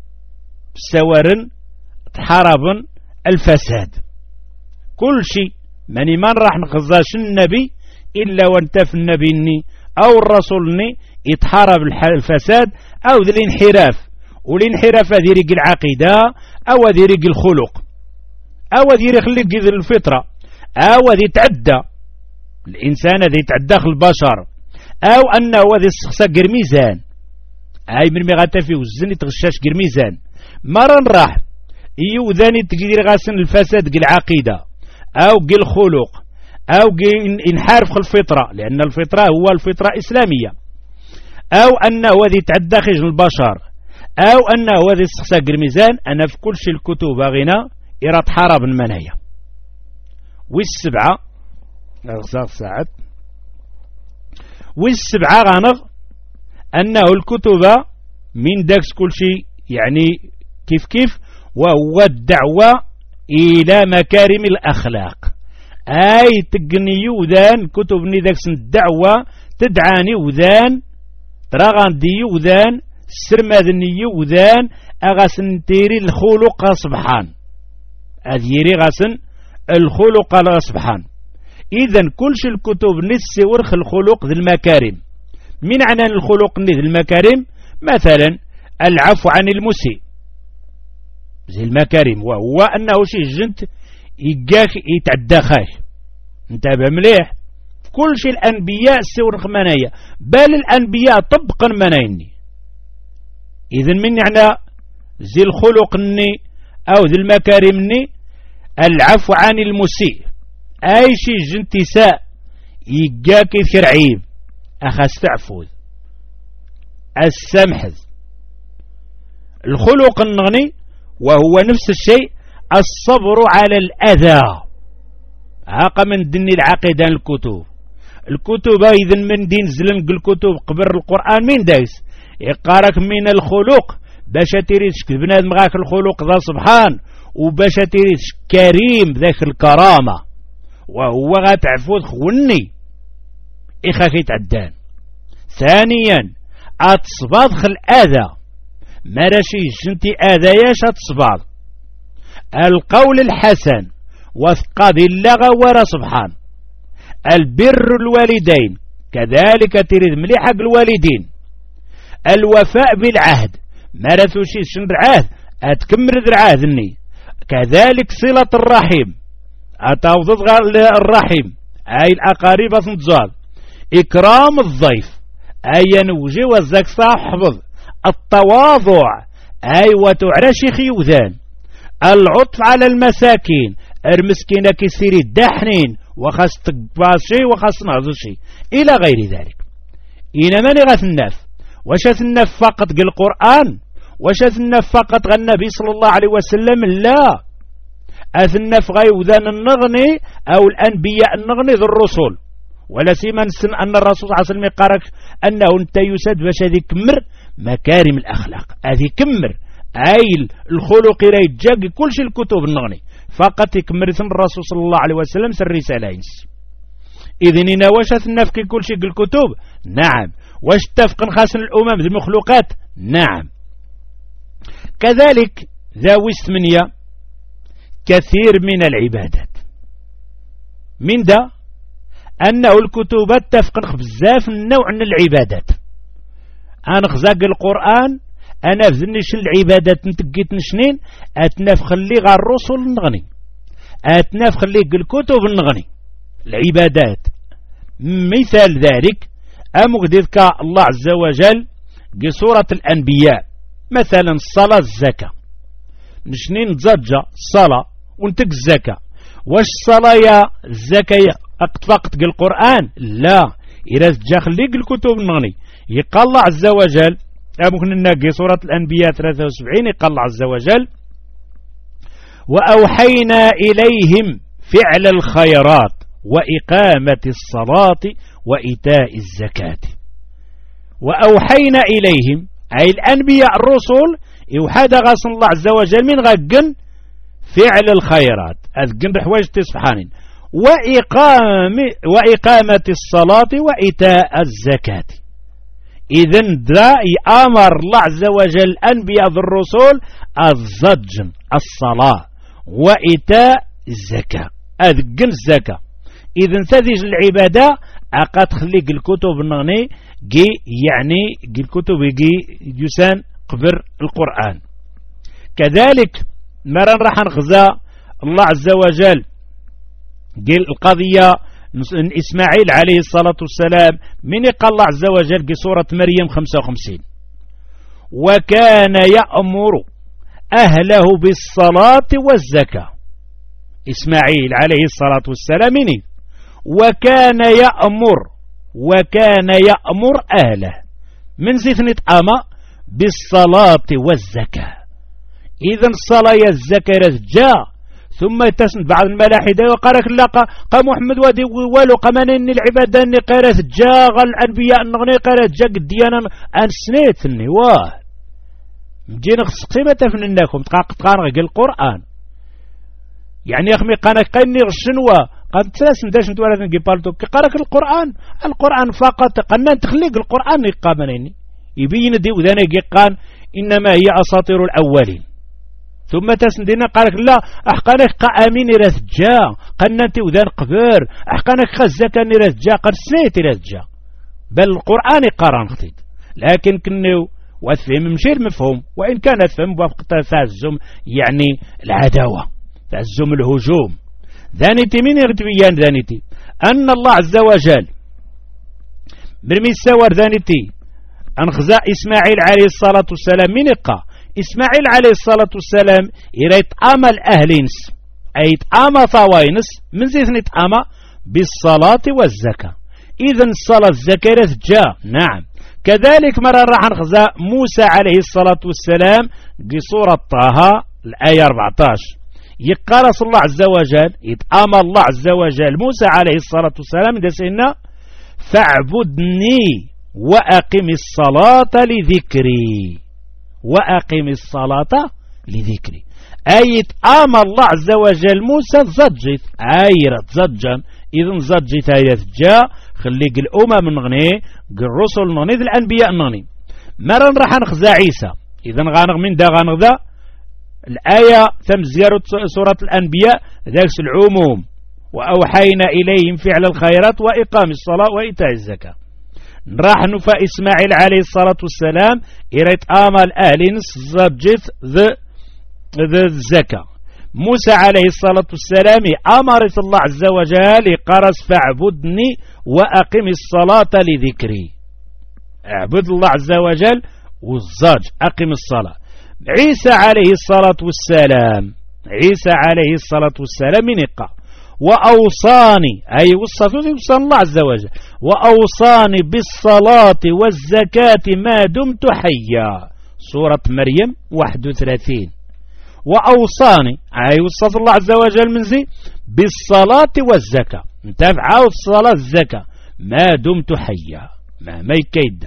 سوارن تحاربن الفساد كل شيء. ماني من راح نخزاش النبي إلا وانتف النبي ني أو الرسول ني يتحارب الفساد أو ذي الانحراف. والانحراف هذه ريق العقيدة أو هذه ريق الخلق أو هذه يخلق الفطرة أو هذه تعدى الإنسان هذه يتعدى البشر أو أنه هذه الشخصة قرميزان أي من مغاتا فيه الزن يتغشاش قرميزان. مرن راح يوذاني تقدير غاسن الفساد قل العقيدة أو قل الخلق أو قل انحارف الفطرة لأن الفطرة هو الفطرة إسلامية أو أنه هذه يتعدى خجل البشر أو أنه هذه الشخصة قرميزان. أنا في كل شيء الكتب غنى إراد حرب المنايا. والسبعة أغزاق ساعات والسبعة غنغ أنه الكتب من داكس كل شيء يعني كيف كيف وهو الدعوة إلى مكارم الأخلاق أي تقني وذان كتب نداكس الدعوة تدعاني وذان تراغان دي وذان سرمادني وذان أغاسن تيري الخلق سبحان أذيري غاسن الخلق سبحان. إذن كل شيء الكتب نسي ورخ الخلق ذي المكارم. من عنا الخلق ذي المكارم مثلا العفو عن المسيء زي المكارم وهو أنه شيء جنت يقاك يتعدى خاش انتبه مليح. كل شيء الأنبياء سور منايا بل الأنبياء طبقا منايني. إذن من عنا زي الخلق ني أو ذي المكارم ني العفو عن المسيء أي شيء جنتساء يقاك يثير عيب أخا استعفوذ السمحذ. الخلق النغني وهو نفس الشيء الصبر على الأذى. هاق من دين العقيدة الكتب الكتب إذن من دين زلنق الكتب قبر القرآن من دايس يقارك من الخلق باش تريدش بنادم غاك الخلق ذا سبحان وباش تريدش كريم ذاك الكرامة وهو غتعفو خوني إخا كيتعدان. ثانيا أتصباد خل أذى مراشي جنتي أذاياش أتصباد. القول الحسن وثقاد اللغة ورا سبحان. البر الوالدين كذلك تريد مليحة الوالدين. الوفاء بالعهد مرثوشي شن العهد أتكمل العهد الني. كذلك صلة الرحيم أتوضض الرحيم أي الأقارب تنتظال. إكرام الضيف أي نوجي وزاك صاحبض. التواضع أي وتعرشي خيوذان. العطف على المساكين المسكينة كيسيري الدحنين وخاص تقباشي وخاص نعزوشي إلى غير ذلك. إنما نغاث الناف واش الناف فقط قل القرآن واش الناف فقط غا النبي صلى الله عليه وسلم لا أثناف غيوذان النغني أو الأنبياء النغني ذو الرسل. ولا سيما نسن أن الرسول صلى الله عليه وسلم يقارك أنه انت يسد باش هذه كمر مكارم الأخلاق هذه كمر أي الخلق ريتجاق كل شيء الكتب النغني فقط يكمر ثم الرسول صلى الله عليه وسلم سر رسالة ينس. إذن إنا واش أثنافك كل شيء الكتب؟ نعم. واش تفق خاصن الأمم ذي المخلوقات؟ نعم. كذلك ذوي الثمانية كثير من العبادات من دا أنه الكتب تفق بزاف من نوع من العبادات. أنا خزاق القرآن أنا فزنيش العبادات نتقيت نشنين أتناف خلي غا الرسل نغني أتناف خلي الكتب نغني العبادات. مثال ذلك أمقدرك الله عز وجل بسورة الأنبياء مثلا الصلاة الزكاة نشنين نتزجى الصلاة ونتك الزكاة. واش الصلاة يا الزكاة فقط القرآن؟ لا. إذا جا خليك الكتب نغني يقال الله عز وجل ممكن نلاقي سورة الأنبياء ثلاثة وسبعين يقال الله عز وجل وأوحينا إليهم فعل الخيرات وإقامة الصلاة وإيتاء الزكاة. وأوحينا إليهم أي الأنبياء الرسل يوحد غاصن الله عز وجل من غقن فعل الخيرات أذقن بحواج تصفحانين وإقام وإقامة الصلاة وإيتاء الزكاة. إذن دا يأمر الله عز وجل الأنبياء الرسل الزجن الصلاة وإيتاء الزكاة أذقن الزكاة. إذن تذيج العبادة أقد خليك الكتب النغني جي يعني جي الكتب جي يسان قبر القرآن. كذلك مران راح نخزى الله عز وجل جي القضية إسماعيل عليه الصلاة والسلام من قال الله عز وجل في سورة مريم خمسة وخمسين وكان يأمر أهله بالصلاة والزكاة. إسماعيل عليه الصلاة والسلام مني وكان يأمر وكان يأمر أهله من زيثنة أما بالصلاة والزكاة. إذن الصلاة الزكاة رجاء ثم يتسند بعض الملاحدة وقالك لا قا محمد ودي ولو قمانين العبادة اني قارت جاغ الأنبياء النغني قارت جاق الديانة أن سنيتني واه مجينا خص قيمة فنناكم تقاق تقانغ القرآن يعني يا أخمي قانك قيني غشنوا قد تساسن داش نتوالد نجي بالتوك قارك القرآن القرآن فقط قنان تخليق القرآن يقامنيني يبين دي وذانا يقان إنما هي أساطير الأولين. ثم تسندنا قالك لا أحقانك قامين رثجا قننتي وذان قبر أحقانك خزكا رثجا قد سنيتي رثجا بل القرآن قران خطيت لكن كنو وفهم مشير مفهوم وإن كانت فهم وفق تازم يعني العداوة تازم الهجوم. ذانيتي من يغتبيان ذانيتي أن الله عز وجل برمي السوار ذانيتي أنخزاء إسماعيل عليه الصلاة والسلام من إقا إسماعيل عليه الصلاة والسلام يريد أمل أهلينس أي يتأمى طوينس من زيثن يتأمى بالصلاة والزكاة. إذن الصلاة الزكاة جاء نعم. كذلك مرة راح نخزى موسى عليه الصلاة والسلام بصورة طه الآية أربعة عشر يقال صلى الله عز وجل يتأمى الله عز وجل موسى عليه الصلاة والسلام دسينا فاعبدني وأقم الصلاة لذكري وأقم الصلاة لذكري. أي أمر الله عز وجل موسى تزجت عايرة تزجن إذن زجت آيات جاء خليك الأمم نغني الرسل نغني الأنبياء نغني مرة راح نخزى عيسى إذن غانغ من دا غانغ ذا الآية تم زيارة سورة الأنبياء ذاك العموم وأوحينا إليهم فعل الخيرات وإقام الصلاة وإيتاء الزكاة. راح نفى إسماعيل عليه الصلاة والسلام إريت آمال أهل زجت ذا الزكاة. موسى عليه الصلاة والسلام أمرت الله عز وجل قرس فاعبدني وأقم الصلاة لذكري. اعبد الله عز وجل والزاج أقم الصلاة. عيسى عليه الصلاة والسلام عيسى عليه الصلاة والسلام من إقام وأوصاني أي وصى الله عز وجل وأوصاني بالصلاة والزكاة ما دمت حيا سورة مريم واحد وثلاثين. وأوصاني أي وصى الله عز وجل من زي بالصلاة والزكاة نتابع الصلاة الزكاة ما دمت حيا ما ما يكيد.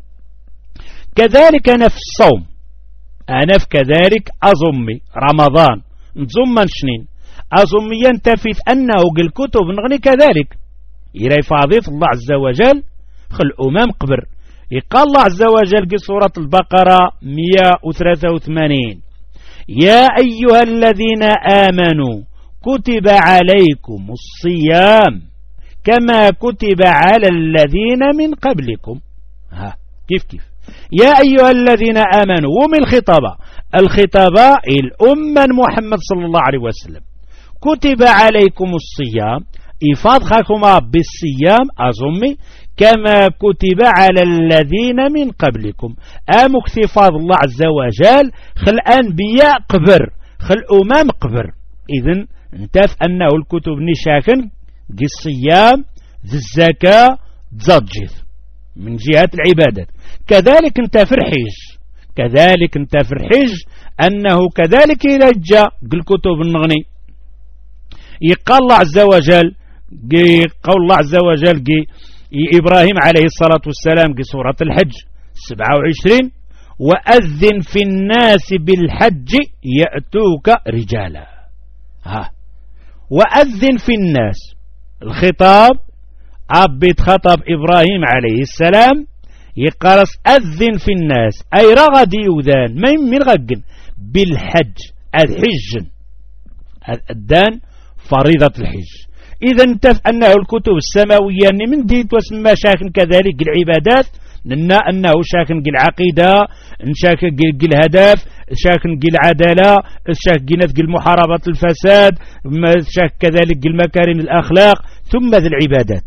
كذلك أنا في الصوم أنا في كذلك أظمي رمضان نزم شنين أظمي ينتفث أنه قل كتب نغني كذلك إلى فاضيف الله عز وجل خل أمام قبر. يقال الله عز وجل في سورة البقرة مئة وثلاثة وثمانين يا أيها الذين آمنوا كتب عليكم الصيام كما كتب على الذين من قبلكم. ها كيف كيف يا أيها الذين آمنوا ومن الخطابة الخطابة الأمة محمد صلى الله عليه وسلم كتب عليكم الصيام إفاض خاكما بالصيام أظمي كما كتب على الذين من قبلكم أمكتفاض الله عز وجل خل أنبياء قبر خل أمام قبر. إذن انتف أنه الكتب نشاكن دي الصيام دي الزكاة تزجث من جهة العبادات. كذلك انت في الحج كذلك انت في الحج أنه كذلك يرجى الكتب النغني. يقال الله عز وجل قول الله عز وجل إبراهيم عليه الصلاة والسلام في سورة الحج سبعة وعشرين وأذن في الناس بالحج يأتوك رجالا. ها وأذن في الناس الخطاب أبيت خطب إبراهيم عليه السلام يقرص أذن في الناس أي رغد يوذان من من غقن بالحج الحج الدان فريضة الحج. إذا انتف أنه الكتب السماوية من ديت وسمى شاكن كذلك العبادات لنا أنه شاكن العقيدة شاكن الهدف شاكن العدالة شاكن المحاربة الفساد شاكن كذلك المكارم الأخلاق ثم ذي العبادات.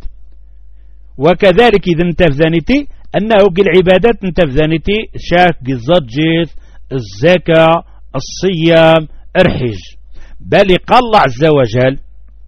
وكذلك إذا انتف ذانيتي أنه العبادات انتف ذانيتي شاك الزجيث الزكاة الصيام الحج. بل قال الله عز وجل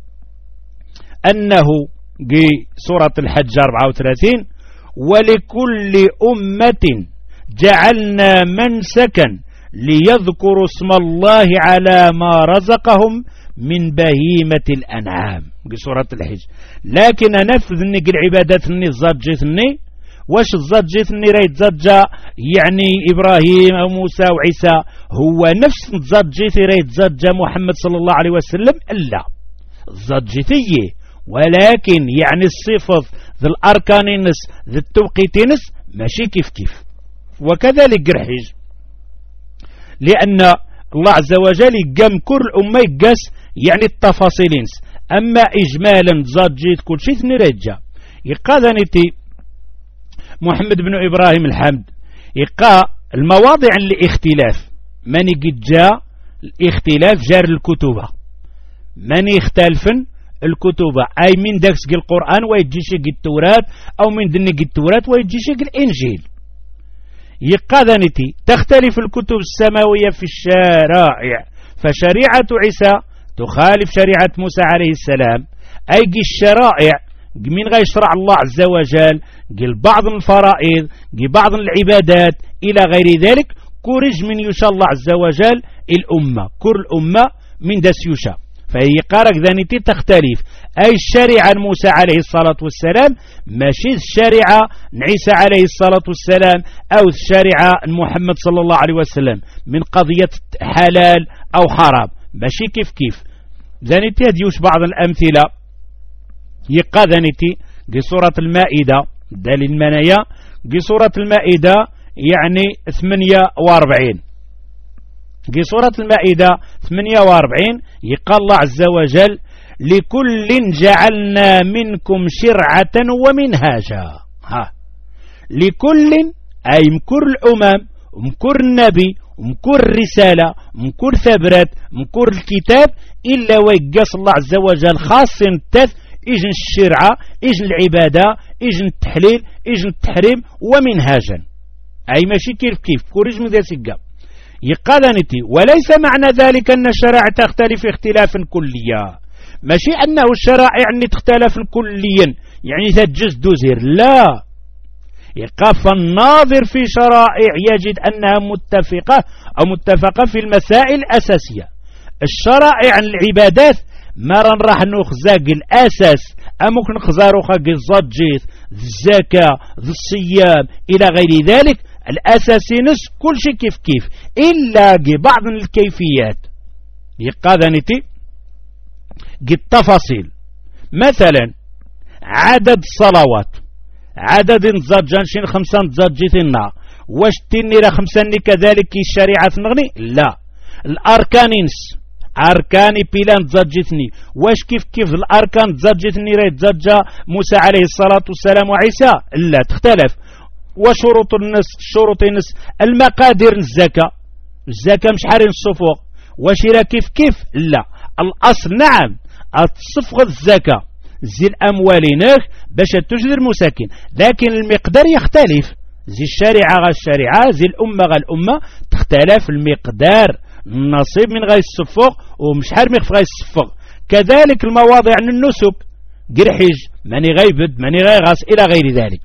أنه في سورة الحج أربعة وثلاثين ولكل أمة جعلنا منسكا ليذكروا اسم الله على ما رزقهم من بهيمة الأنعام في سورة الحج. لكن أنفذ نك العبادات ني زجتني واش زجتني ريت زجا يعني إبراهيم أو موسى وعيسى هو نفس زجتي ريت زجا محمد صلى الله عليه وسلم إلا زجتي ولكن يعني الصفة ذي الأركانينس ذي التوقيتينس ماشي كيف كيف. وكذلك الحج لأن الله عز وجل يقام كل أمة يقاس يعني التفاصيلين أما إجمالا زجيت كل شيء نرجع. يقاذنتي محمد بن إبراهيم الحمد يقا المواضع اللي اختلاف من يجا الاختلاف جار الكتبة من يختلفن الكتبة أي من داكس القرآن ويجيش التوراة أو من دنك التوراة ويجيش الإنجيل. يقاذنتي تختلف الكتب السماوية في الشرائع فشريعة عيسى تخالف شريعة موسى عليه السلام أي الشرائع من غير شرع الله عز وجل قل بعض الفرائض قل بعض العبادات إلى غير ذلك كورج من يشاء الله عز وجل الأمة كل الأمة من داس يشاء فهي قارك ذانيتي تختلف. أي الشريعة موسى عليه الصلاة والسلام ماشي الشريعة عيسى عليه الصلاة والسلام أو الشريعة محمد صلى الله عليه وسلم من قضية حلال أو حرام، ماشي كيف كيف. ذانيتي هديوش بعض الأمثلة يقى ذانيتي دي سورة المائدة دليل المنايا دي سورة المائدة يعني ثمانية وأربعين دي سورة المائدة ثمانية وأربعين يقال الله عز وجل لكل جعلنا منكم شرعة ومنهاجا. ها لكل أي مكر الأمم ومكر النبي ومكر الرسالة ومكر ثبرات ومكر الكتاب إلا ويقاس الله عز وجل خاص تث إجن الشرعة إجن العبادة إجن التحليل إجن التحريم ومنهاجا، أي ماشي كيف كيف كوريج من ذا سيقا يقالنتي. وليس معنى ذلك أن الشرائع تختلف اختلافا كليا، ماشي أنه الشرائع يعني تختلف كليا يعني تجز دوزير، لا. يقال فالناظر في شرائع يجد أنها متفقة أو متفقة في المسائل الأساسية. الشرائع عن العبادات ما راح نخزاق الأساس أمك نخزارو خاق الزجيث الزكاة الصيام إلى غير ذلك الأساسي نس كل شيء كيف كيف إلا بعض الكيفيات يقاذنتي التفاصيل. مثلا عدد الصلوات عدد نزجان شين خمسة نزجيثنا واش تني را خمسة كذلك الشريعة نغني لا. الأركانينس أركاني بيلان تزجتني واش كيف كيف الأركان تزجتني راه تزجى موسى عليه الصلاة والسلام وعيسى لا تختلف. وشروط النس شروط النس المقادير الزكاة الزكاة مش حارين الصفوق واش راه كيف كيف لا. الأصل نعم الصفغ الزكاة زي الأموال ناخ باش تجد المساكين، لكن المقدار يختلف. زي الشريعة غا الشريعة زي الأمة غا الأمة تختلف المقدار النصيب من غير الصفوق ومش حار ميخف غير الصفوق. كذلك المواضع عن النسك قرحج ماني غيبد ماني غير غاس إلى غير ذلك.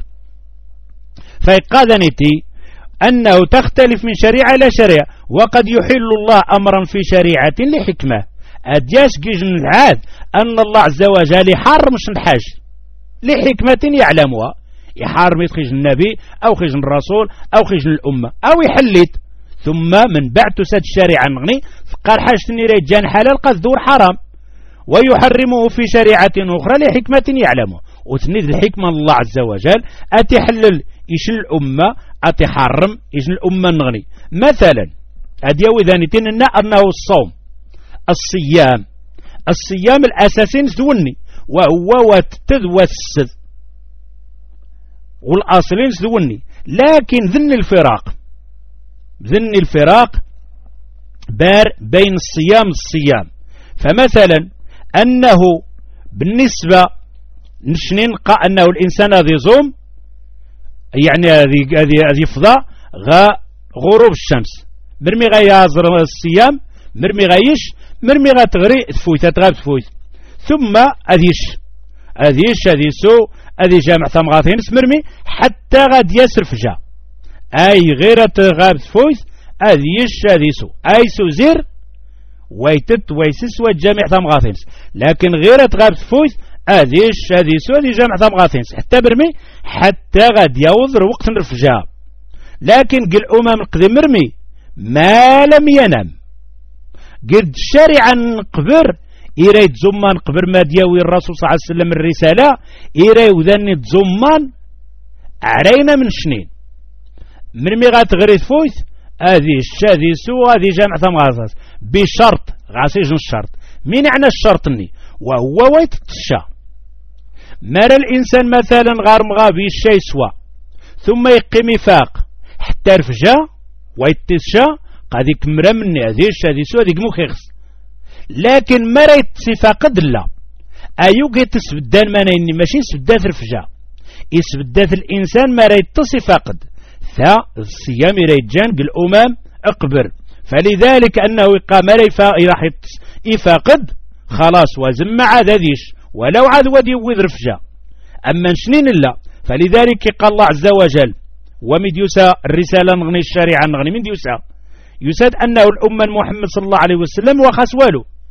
فيقاذنتي أنه تختلف من شريعة إلى شريعة، وقد يحل الله أمرا في شريعة لحكمة. أدياس جيجن العاد أن الله عز وجل يحرم الحاج لحكمة يعلمها، يحرم يخرج النبي أو خرج الرسول أو خرج الأمة أو يحلت، ثم من بعد تسد الشريعة نغني قال حاجتني رجان حلال قد دور حرام ويحرمه في شريعة أخرى لحكمة يعلمه. وتنيد الحكمة الله عز وجل أتحلل إيش الأمة أتحرم إيش الأمة نغني. مثلا أديو ذانيتين أنه الصوم الصيام الصيام الأساسين زوني وهو وتذوى السد والأصلين زوني، لكن ذن الفراق ذن الفراق بار بين الصيام الصيام. فمثلا أنه بالنسبة نشنين قا أنه الإنسان هذا يصوم يعني هذه هذه يفضى غا غروب الشمس مرمي غا يازر الصيام مرمي غايش مرمي غا تغري تفويت تغاب تفويت ثم أذيش أذيش أذيسو أذي جامع ثمغاثين مرمي حتى غاد يسرف جا أي غير تغاب تفويت أذيش أذيسو أي سوزير ويتت ويسس وجامع ثمغاثين، لكن غير تغاب تفويت أذيش أذيسو أذي جامع ثمغاثين حتى برمي حتى غاد يوضر وقت نرفجا. لكن قل أمم القديم مرمي ما لم ينم قد الشريعة نقبر إيري تزمان قبر ما دياوي الرسول صلى الله عليه وسلم الرسالة إيري وذني تزمان علينا من شنين مرمي غاتغري تفويت هذه الشاذي سوى هذه جامعة ثمغاثاس بشرط غاسيجن الشرط. مين عنا الشرطني وهو ويتتشا مر الإنسان مثلا غار مغابي الشيء سوا ثم يقيم يفاق حتى رفجا ويتتشا قاديك مرا مني هذه الشاذي سوى هذيك مخيخس، لكن ما ريت سفاقد لا أيوك يتسبدان ما نيني ماشي سبدات رفجا يسبدات الإنسان ما ريت تصفاقد ثا الصيام ريجان بالأمم أقبر. فلذلك أنه يقام راح يفاقد خلاص وزم عاد ذيش ولو عاد ودي وذرفجا أما شنين الله. فلذلك قال الله عز وجل ومديوسا الرسالة نغني الشريعة نغني من ديوسا يساد أنه الأمة محمد صلى الله عليه وسلم وخاس والو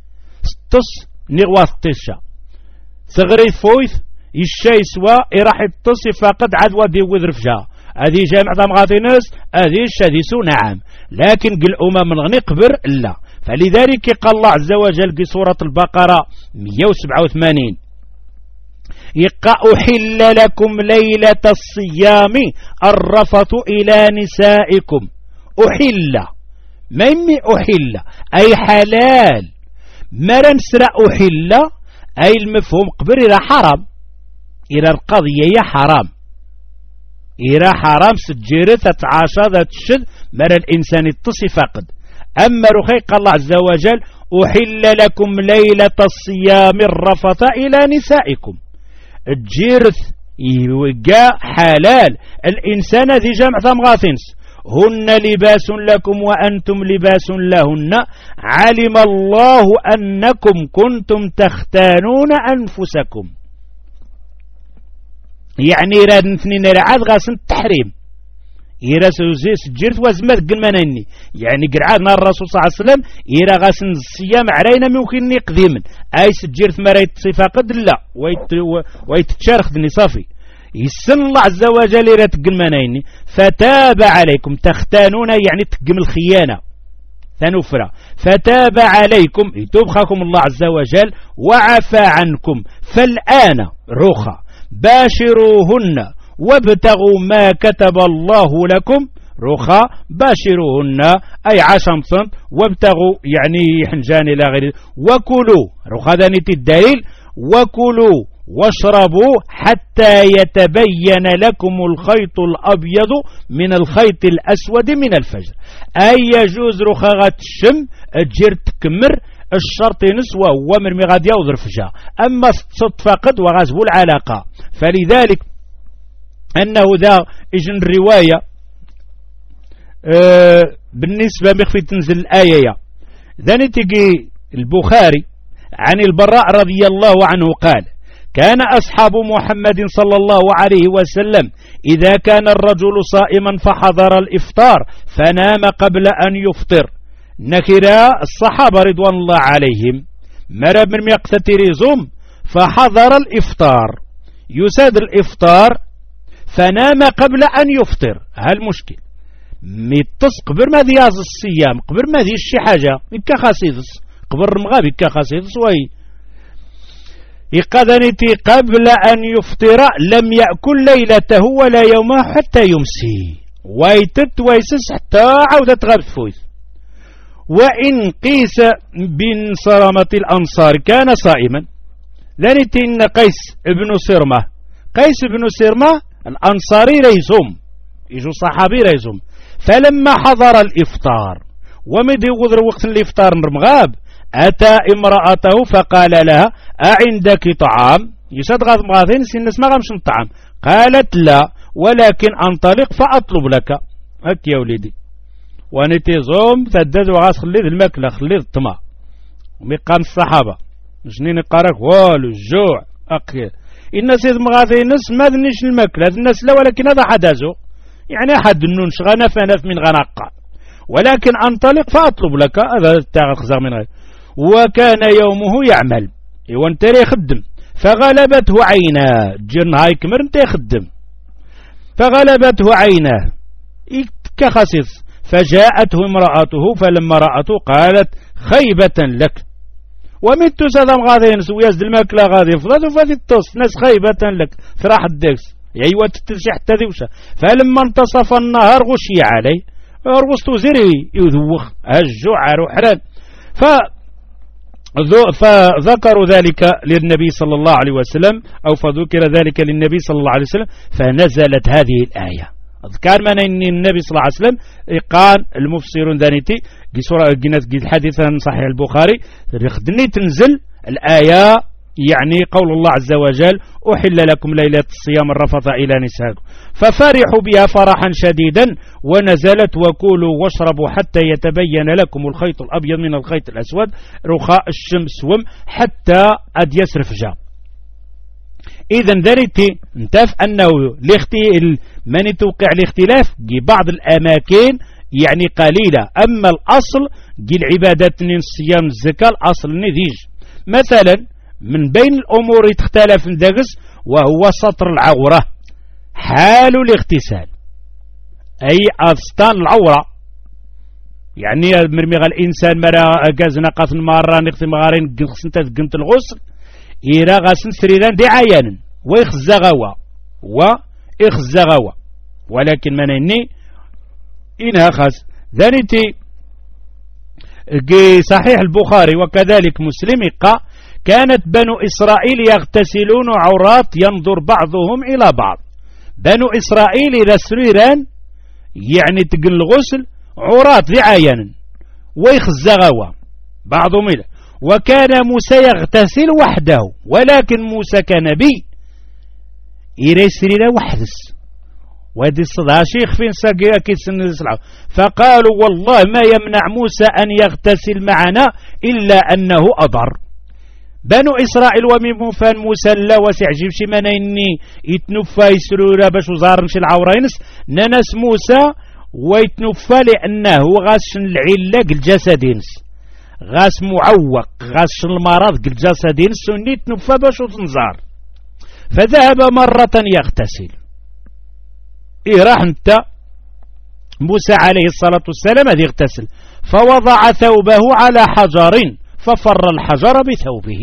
ستس نغواث تشا ثغري فويث الشاي سوا راح يتصي فقد عدوى دي وذرفجا هذه جامع ضمغاطينس هذه الشاديسو نعم لكن قل أمم الغني قبر لا. فلذلك قال الله عز وجل في سورة البقرة مئة وسبعة وثمانين يقع أحل لكم ليلة الصيام الرفث إلى نسائكم. أحل ما يمي أحل أي حلال مرنسر أحل أي المفهوم قبر إلى حرام إلى القضية هي حرام إلى حرام سجيرة تتعاشى ذات الشد مر الإنسان التصي فقد. أما رخيق الله عز وجل أحل لكم ليلة الصيام الرفث إلى نسائكم الجيرث يوقع حلال الإنسان ذي جمع ثمغاثنس هن لباس لكم وأنتم لباس لهن علم الله أنكم كنتم تختانون أنفسكم يعني راد نثنين رعاد غاسن التحريم إيرا سوزيس جيرت وزمت قلمانيني يعني قرعادنا الرسول صلى الله عليه وسلم إيرا غاسن الصيام علينا ممكن نقديما أي سجيرت مريت صفا قد لا ويتشارخ دني صافي يسن الله عز وجل إيرا تقلمانيني فتاب عليكم تختانون يعني تقم الخيانة ثنفرة فتاب عليكم يتوبخكم الله عز وجل وعفى عنكم فالآن رخى باشروهن وابتغوا ما كتب الله لكم رخا باشروهن أي عشمصا وابتغوا يعني حنجان إلى غيره وكلوا رخا ذانيت الدليل وكلوا واشربوا حتى يتبين لكم الخيط الأبيض من الخيط الأسود من الفجر أي يجوز رخا غتشم الجير تكمر الشرط نسوى ومر مغاد يوضر فجاء أما تصد فقد وغازبوا العلاقة. فلذلك أنه ذا إجن الرواية آه بالنسبة مخفي تنزل الآية ذا نتيجي البخاري عن البراء رضي الله عنه قال كان أصحاب محمد صلى الله عليه وسلم إذا كان الرجل صائما فحضر الإفطار فنام قبل أن يفطر نكرا الصحابة رضوان الله عليهم مرب من يقتتريزهم فحضر الإفطار يساد الإفطار فنام قبل أن يفطر هل مشكل ميتص قبر ما دياز الصيام قبر ما دي الشي حاجة إكا خاسيدس قبر مغاب إكا خاسيدس وي إقادنتي قبل أن يفطر لم يأكل ليلته ولا يومه حتى يمسي ويتت ويسس حتى عودة غاب فويث. وإن قيس بن صرامة الأنصار كان صائما ذنتي إن قيس ابن سرمة قيس بن سرمة الأنصاري ريزم يجو صحابي ريزم فلما حضر الإفطار ومدي غذر وقت الإفطار نرمغاب أتى امرأته فقال لها أعندك طعام يسد غاث مغاثين سنس ما غمش الطعام قالت لا ولكن أنطلق فأطلب لك هك يا وليدي وانتي زوم تدد وغاس خليد الماكلة خليد الطماء ومقام الصحابة جنين قارك والو الجوع أقيا إن سيد مغاثينس ما ذنش الماكلة الناس لا ولكن هذا حدازو يعني أحد النونش غنف نف من غنقع ولكن أنطلق فأطلب لك هذا تاغل خزاغ من غير وكان يومه يعمل وانت يخدم فغلبته عيناه جن هاي كمر انت يخدم فغلبته عيناه كخسيس فجاءته امرأته فلما رأته قالت خيبة لك ومت سلام غادي نسوياز الماكلة غادي فضل وفادي الطوس ناس خيبة لك فراح الدكس ايوه تتلشي حتى ذوشة فلما انتصف النهار غشي عليه رغستو زري يذوخ الجوع حران ف فذكروا ذلك للنبي صلى الله عليه وسلم أو فذكر ذلك للنبي صلى الله عليه وسلم فنزلت هذه الآية أذكار من أن النبي صلى الله عليه وسلم قال المفسرون ذانيتي بسورة جنات الحديث صحيح البخاري خدني تنزل الآية يعني قول الله عز وجل أحل لكم ليلة الصيام الرفث إلى نسائكم ففرحوا بها فرحا شديدا ونزلت وكلوا واشربوا حتى يتبين لكم الخيط الأبيض من الخيط الأسود رخاء الشمس وم حتى أد يسرف جاء. إذن ذريتي انتف أنه من توقع الاختلاف جي بعض الأماكن يعني قليلة أما الأصل جي العبادات من الصيام الزكاة الأصل نديج مثلا من بين الأمور تختلف ندقس وهو سطر العورة حال الاغتسال، أي أسطان العورة، يعني مرمي الإنسان مرا قازنا قاثن مرة نختم مغارين قنت قنت الغسل إيرا غاسن سريران دي عيانا ويخزغوا ويخزغوا، ولكن من إني إنها خاص ذانيتي صحيح البخاري وكذلك مسلم قا كانت بنو إسرائيل يغتسلون عورات ينظر بعضهم إلى بعض. بنو إسرائيل إلى سريران يعني تقل الغسل عورات ذي عيانا ويخزغوا بعضهم إلى. وكان موسى يغتسل وحده، ولكن موسى كنبي إلى سريران وحدس وهذه الصدى شيخ فين ساقي أكيد سنسلعه. فقالوا والله ما يمنع موسى أن يغتسل معنا إلا أنه أضر. بنو إسرائيل ومن فان موسى لا وسع جيبشي من إني يتنفى يسرورا باش وزارنش العورينس ننس موسى ويتنفى لأنه غاش العلاق الجسدينس، غاس معوق، غاس المرض الجسدينس ونيتنفى باش وتنزار. فذهب مرة يغتسل. إيه راح انت موسى عليه الصلاة والسلام هذا يغتسل، فوضع ثوبه على حجر ففر الحجر بثوبه.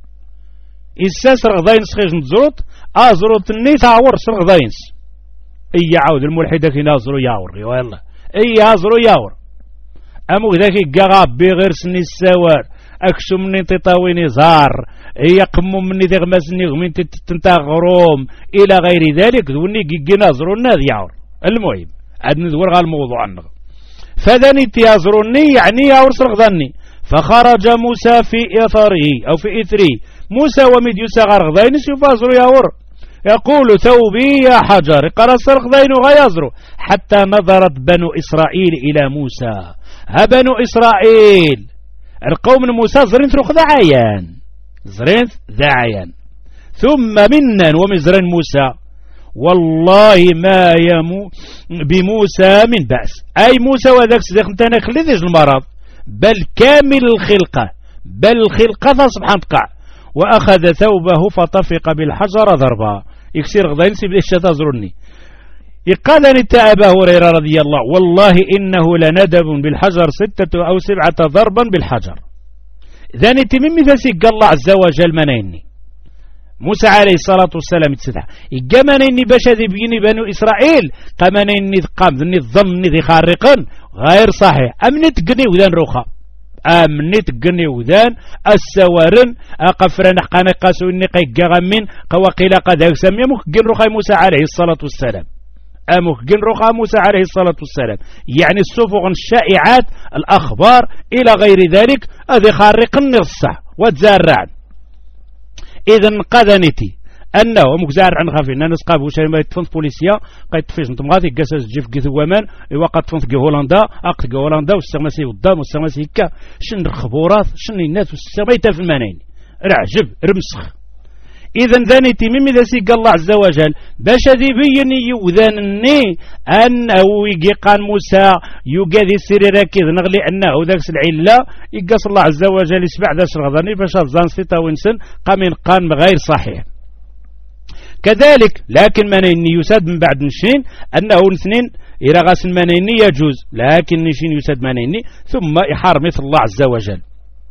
إساس رغضينس خيش نزروت أزروت الني تعور سرغضينس إي عاود الملحدة كي نازرو ياور يوالله إي أزرو ياور أمو ذاكي قغاب بغير سني السوار أكسو مني تطاويني زار إي قمو مني تغمسني غمين تنتغروم إلى غير ذلك ذوني كي نازرو الناذ ياور. المهم عاد ندور غا الموضوع عنه. فذاني تيازروني يعني ياور سرغضني. فخرج موسى في إثره أو في إثره موسى ومديوسى غرغضين يفازر ياور يقول ثوبي يا حجر قال سرغضين غيازر، حتى نظرت بنو إسرائيل إلى موسى. ها بنو إسرائيل القوم موسى زرين ثرخ ذا عيان زرين ذا عيان ثم منا ومزرين موسى والله ما يمو بموسى من بأس. أي موسى وذاك سدخنتنا خليذيش المرض بل كامل الخلقة، بل الخلقة سبحان تقع. وأخذ ثوبه فطفق بالحجر ضربا يكسر غضين سيبدأ الشتازرني. يقال أنت أبا هريرة رضي الله والله إنه لندب بالحجر ستة أو سبعة ضربا بالحجر. ذا نتي من مثل الله عز وجل منيني موسى عليه الصلاة والسلام تسدح إجمانيني بشا ذي بيني بنو إسرائيل قمانيني قام ذني الظن ذي خارقا غير صحيح. أمنت قني وذان روخا أمنت قني وذان السوارن أقفرن حقانا قاسو إني قيقا من قواقيلا قد أكسم يمك قن روخا موسى عليه الصلاة والسلام أمك قن روخا موسى عليه الصلاة والسلام يعني السفغ الشائعات الأخبار إلى غير ذلك أذي خارقا نصح وتزارعن. إذن قذنتي أنه مكزار عن خافين أنا سقاب وشاي ما يتفنث بوليسيا قد تفيش نتمغاثي قاسس جيف قيث ومان وقد تفنث قي هولندا أقت قي هولندا والسغماسي والدام والسغماسي كا شن الخبورات شن الناس والسغميتا في المانين رعجب رمسخ. إذن ذانيتي ممي ذا سيق الله عز وجل باش ذي بيني يوذانني أنه يجي قان موسى يقاذي السريرة كذ نغلي أنه ذاك العلة يقاس الله عز وجل يسبع ذا شرغضاني باش الزان سيتا وينسن قامين قان غير صحيح. كذلك لكن منيني يساد من بعد نشين أنه اثنين إلى غاس منيني يجوز، لكن نشين يساد منيني ثم يحار مثل الله عز وجل.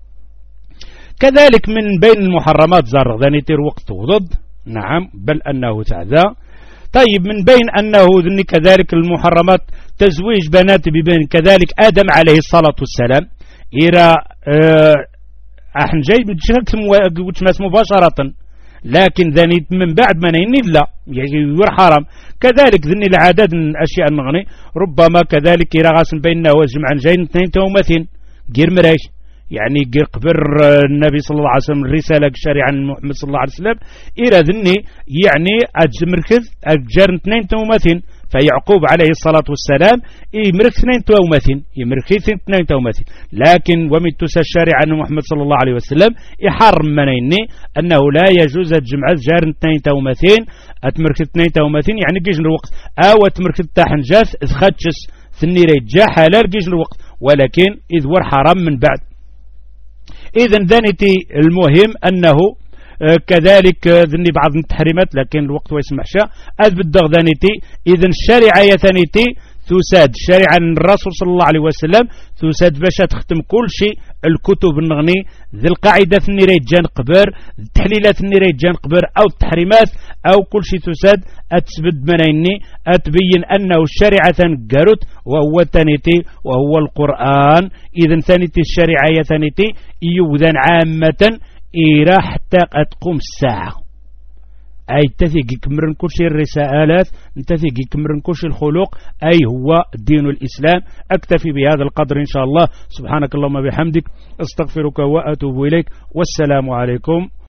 كذلك من بين المحرمات زار ذانيتير وقت وضد نعم بل أنه تعذى. طيب من بين أنه ذني كذلك المحرمات تزويج بنات ببين كذلك آدم عليه الصلاة والسلام إلى أه أحن جاي بتشكل مباشرة، لكن ذني من بعد ما نيني لا يور حرام. كذلك ذني العدد من الأشياء النغني ربما كذلك يرغاس بيننا وجمع جاين اثنين تومتين غير مريش يعني قبر النبي صلى الله عليه وسلم الرسالة شريعة محمد صلى الله عليه وسلم إلى ذني يعني أجمركز أجر اثنين تومتين. فيعقوب عليه الصلاة والسلام يمرك اثنين تومتين يمرك اثنين تومتين، لكن ومتس الشريعة محمد صلى الله عليه وسلم يحرم منيني أنه لا يجوز الجمع جار اثنين تومتين أتمرك اثنين تومتين يعني جيش الوقت أو أتمرك التحنجاث إذ ثني رجع حلال جيش الوقت، ولكن إذ ور حرام من بعد. إذا ذنتي المهم أنه كذلك ذني بعض التحريمات لكن الوقت ويسمحش أذبدغ ذنتي. إذا الشريعة يثنيتي تساد الشريعة الرسول صلى الله عليه وسلم تساد باش تختم كل شيء الكتب النغني ذي القاعدة النيريت جان قبر التحليلات النيريت جان قبر أو التحريمات أو كل شيء تساد أتسبد منيني أتبين أنه الشريعة قرت وهو التانيتي وهو القرآن. إذا ثانيتي الشريعة يثنيتي يوذن عامة إيرا حتى تقوم الساعة أي تثيق كمرن كل شيء الرسالات تثيق كمرن كل شيء الخلق أي هو دين الإسلام. أكتفي بهذا القدر إن شاء الله. سبحانك اللهم بحمدك أستغفرك وأتوب إليك والسلام عليكم.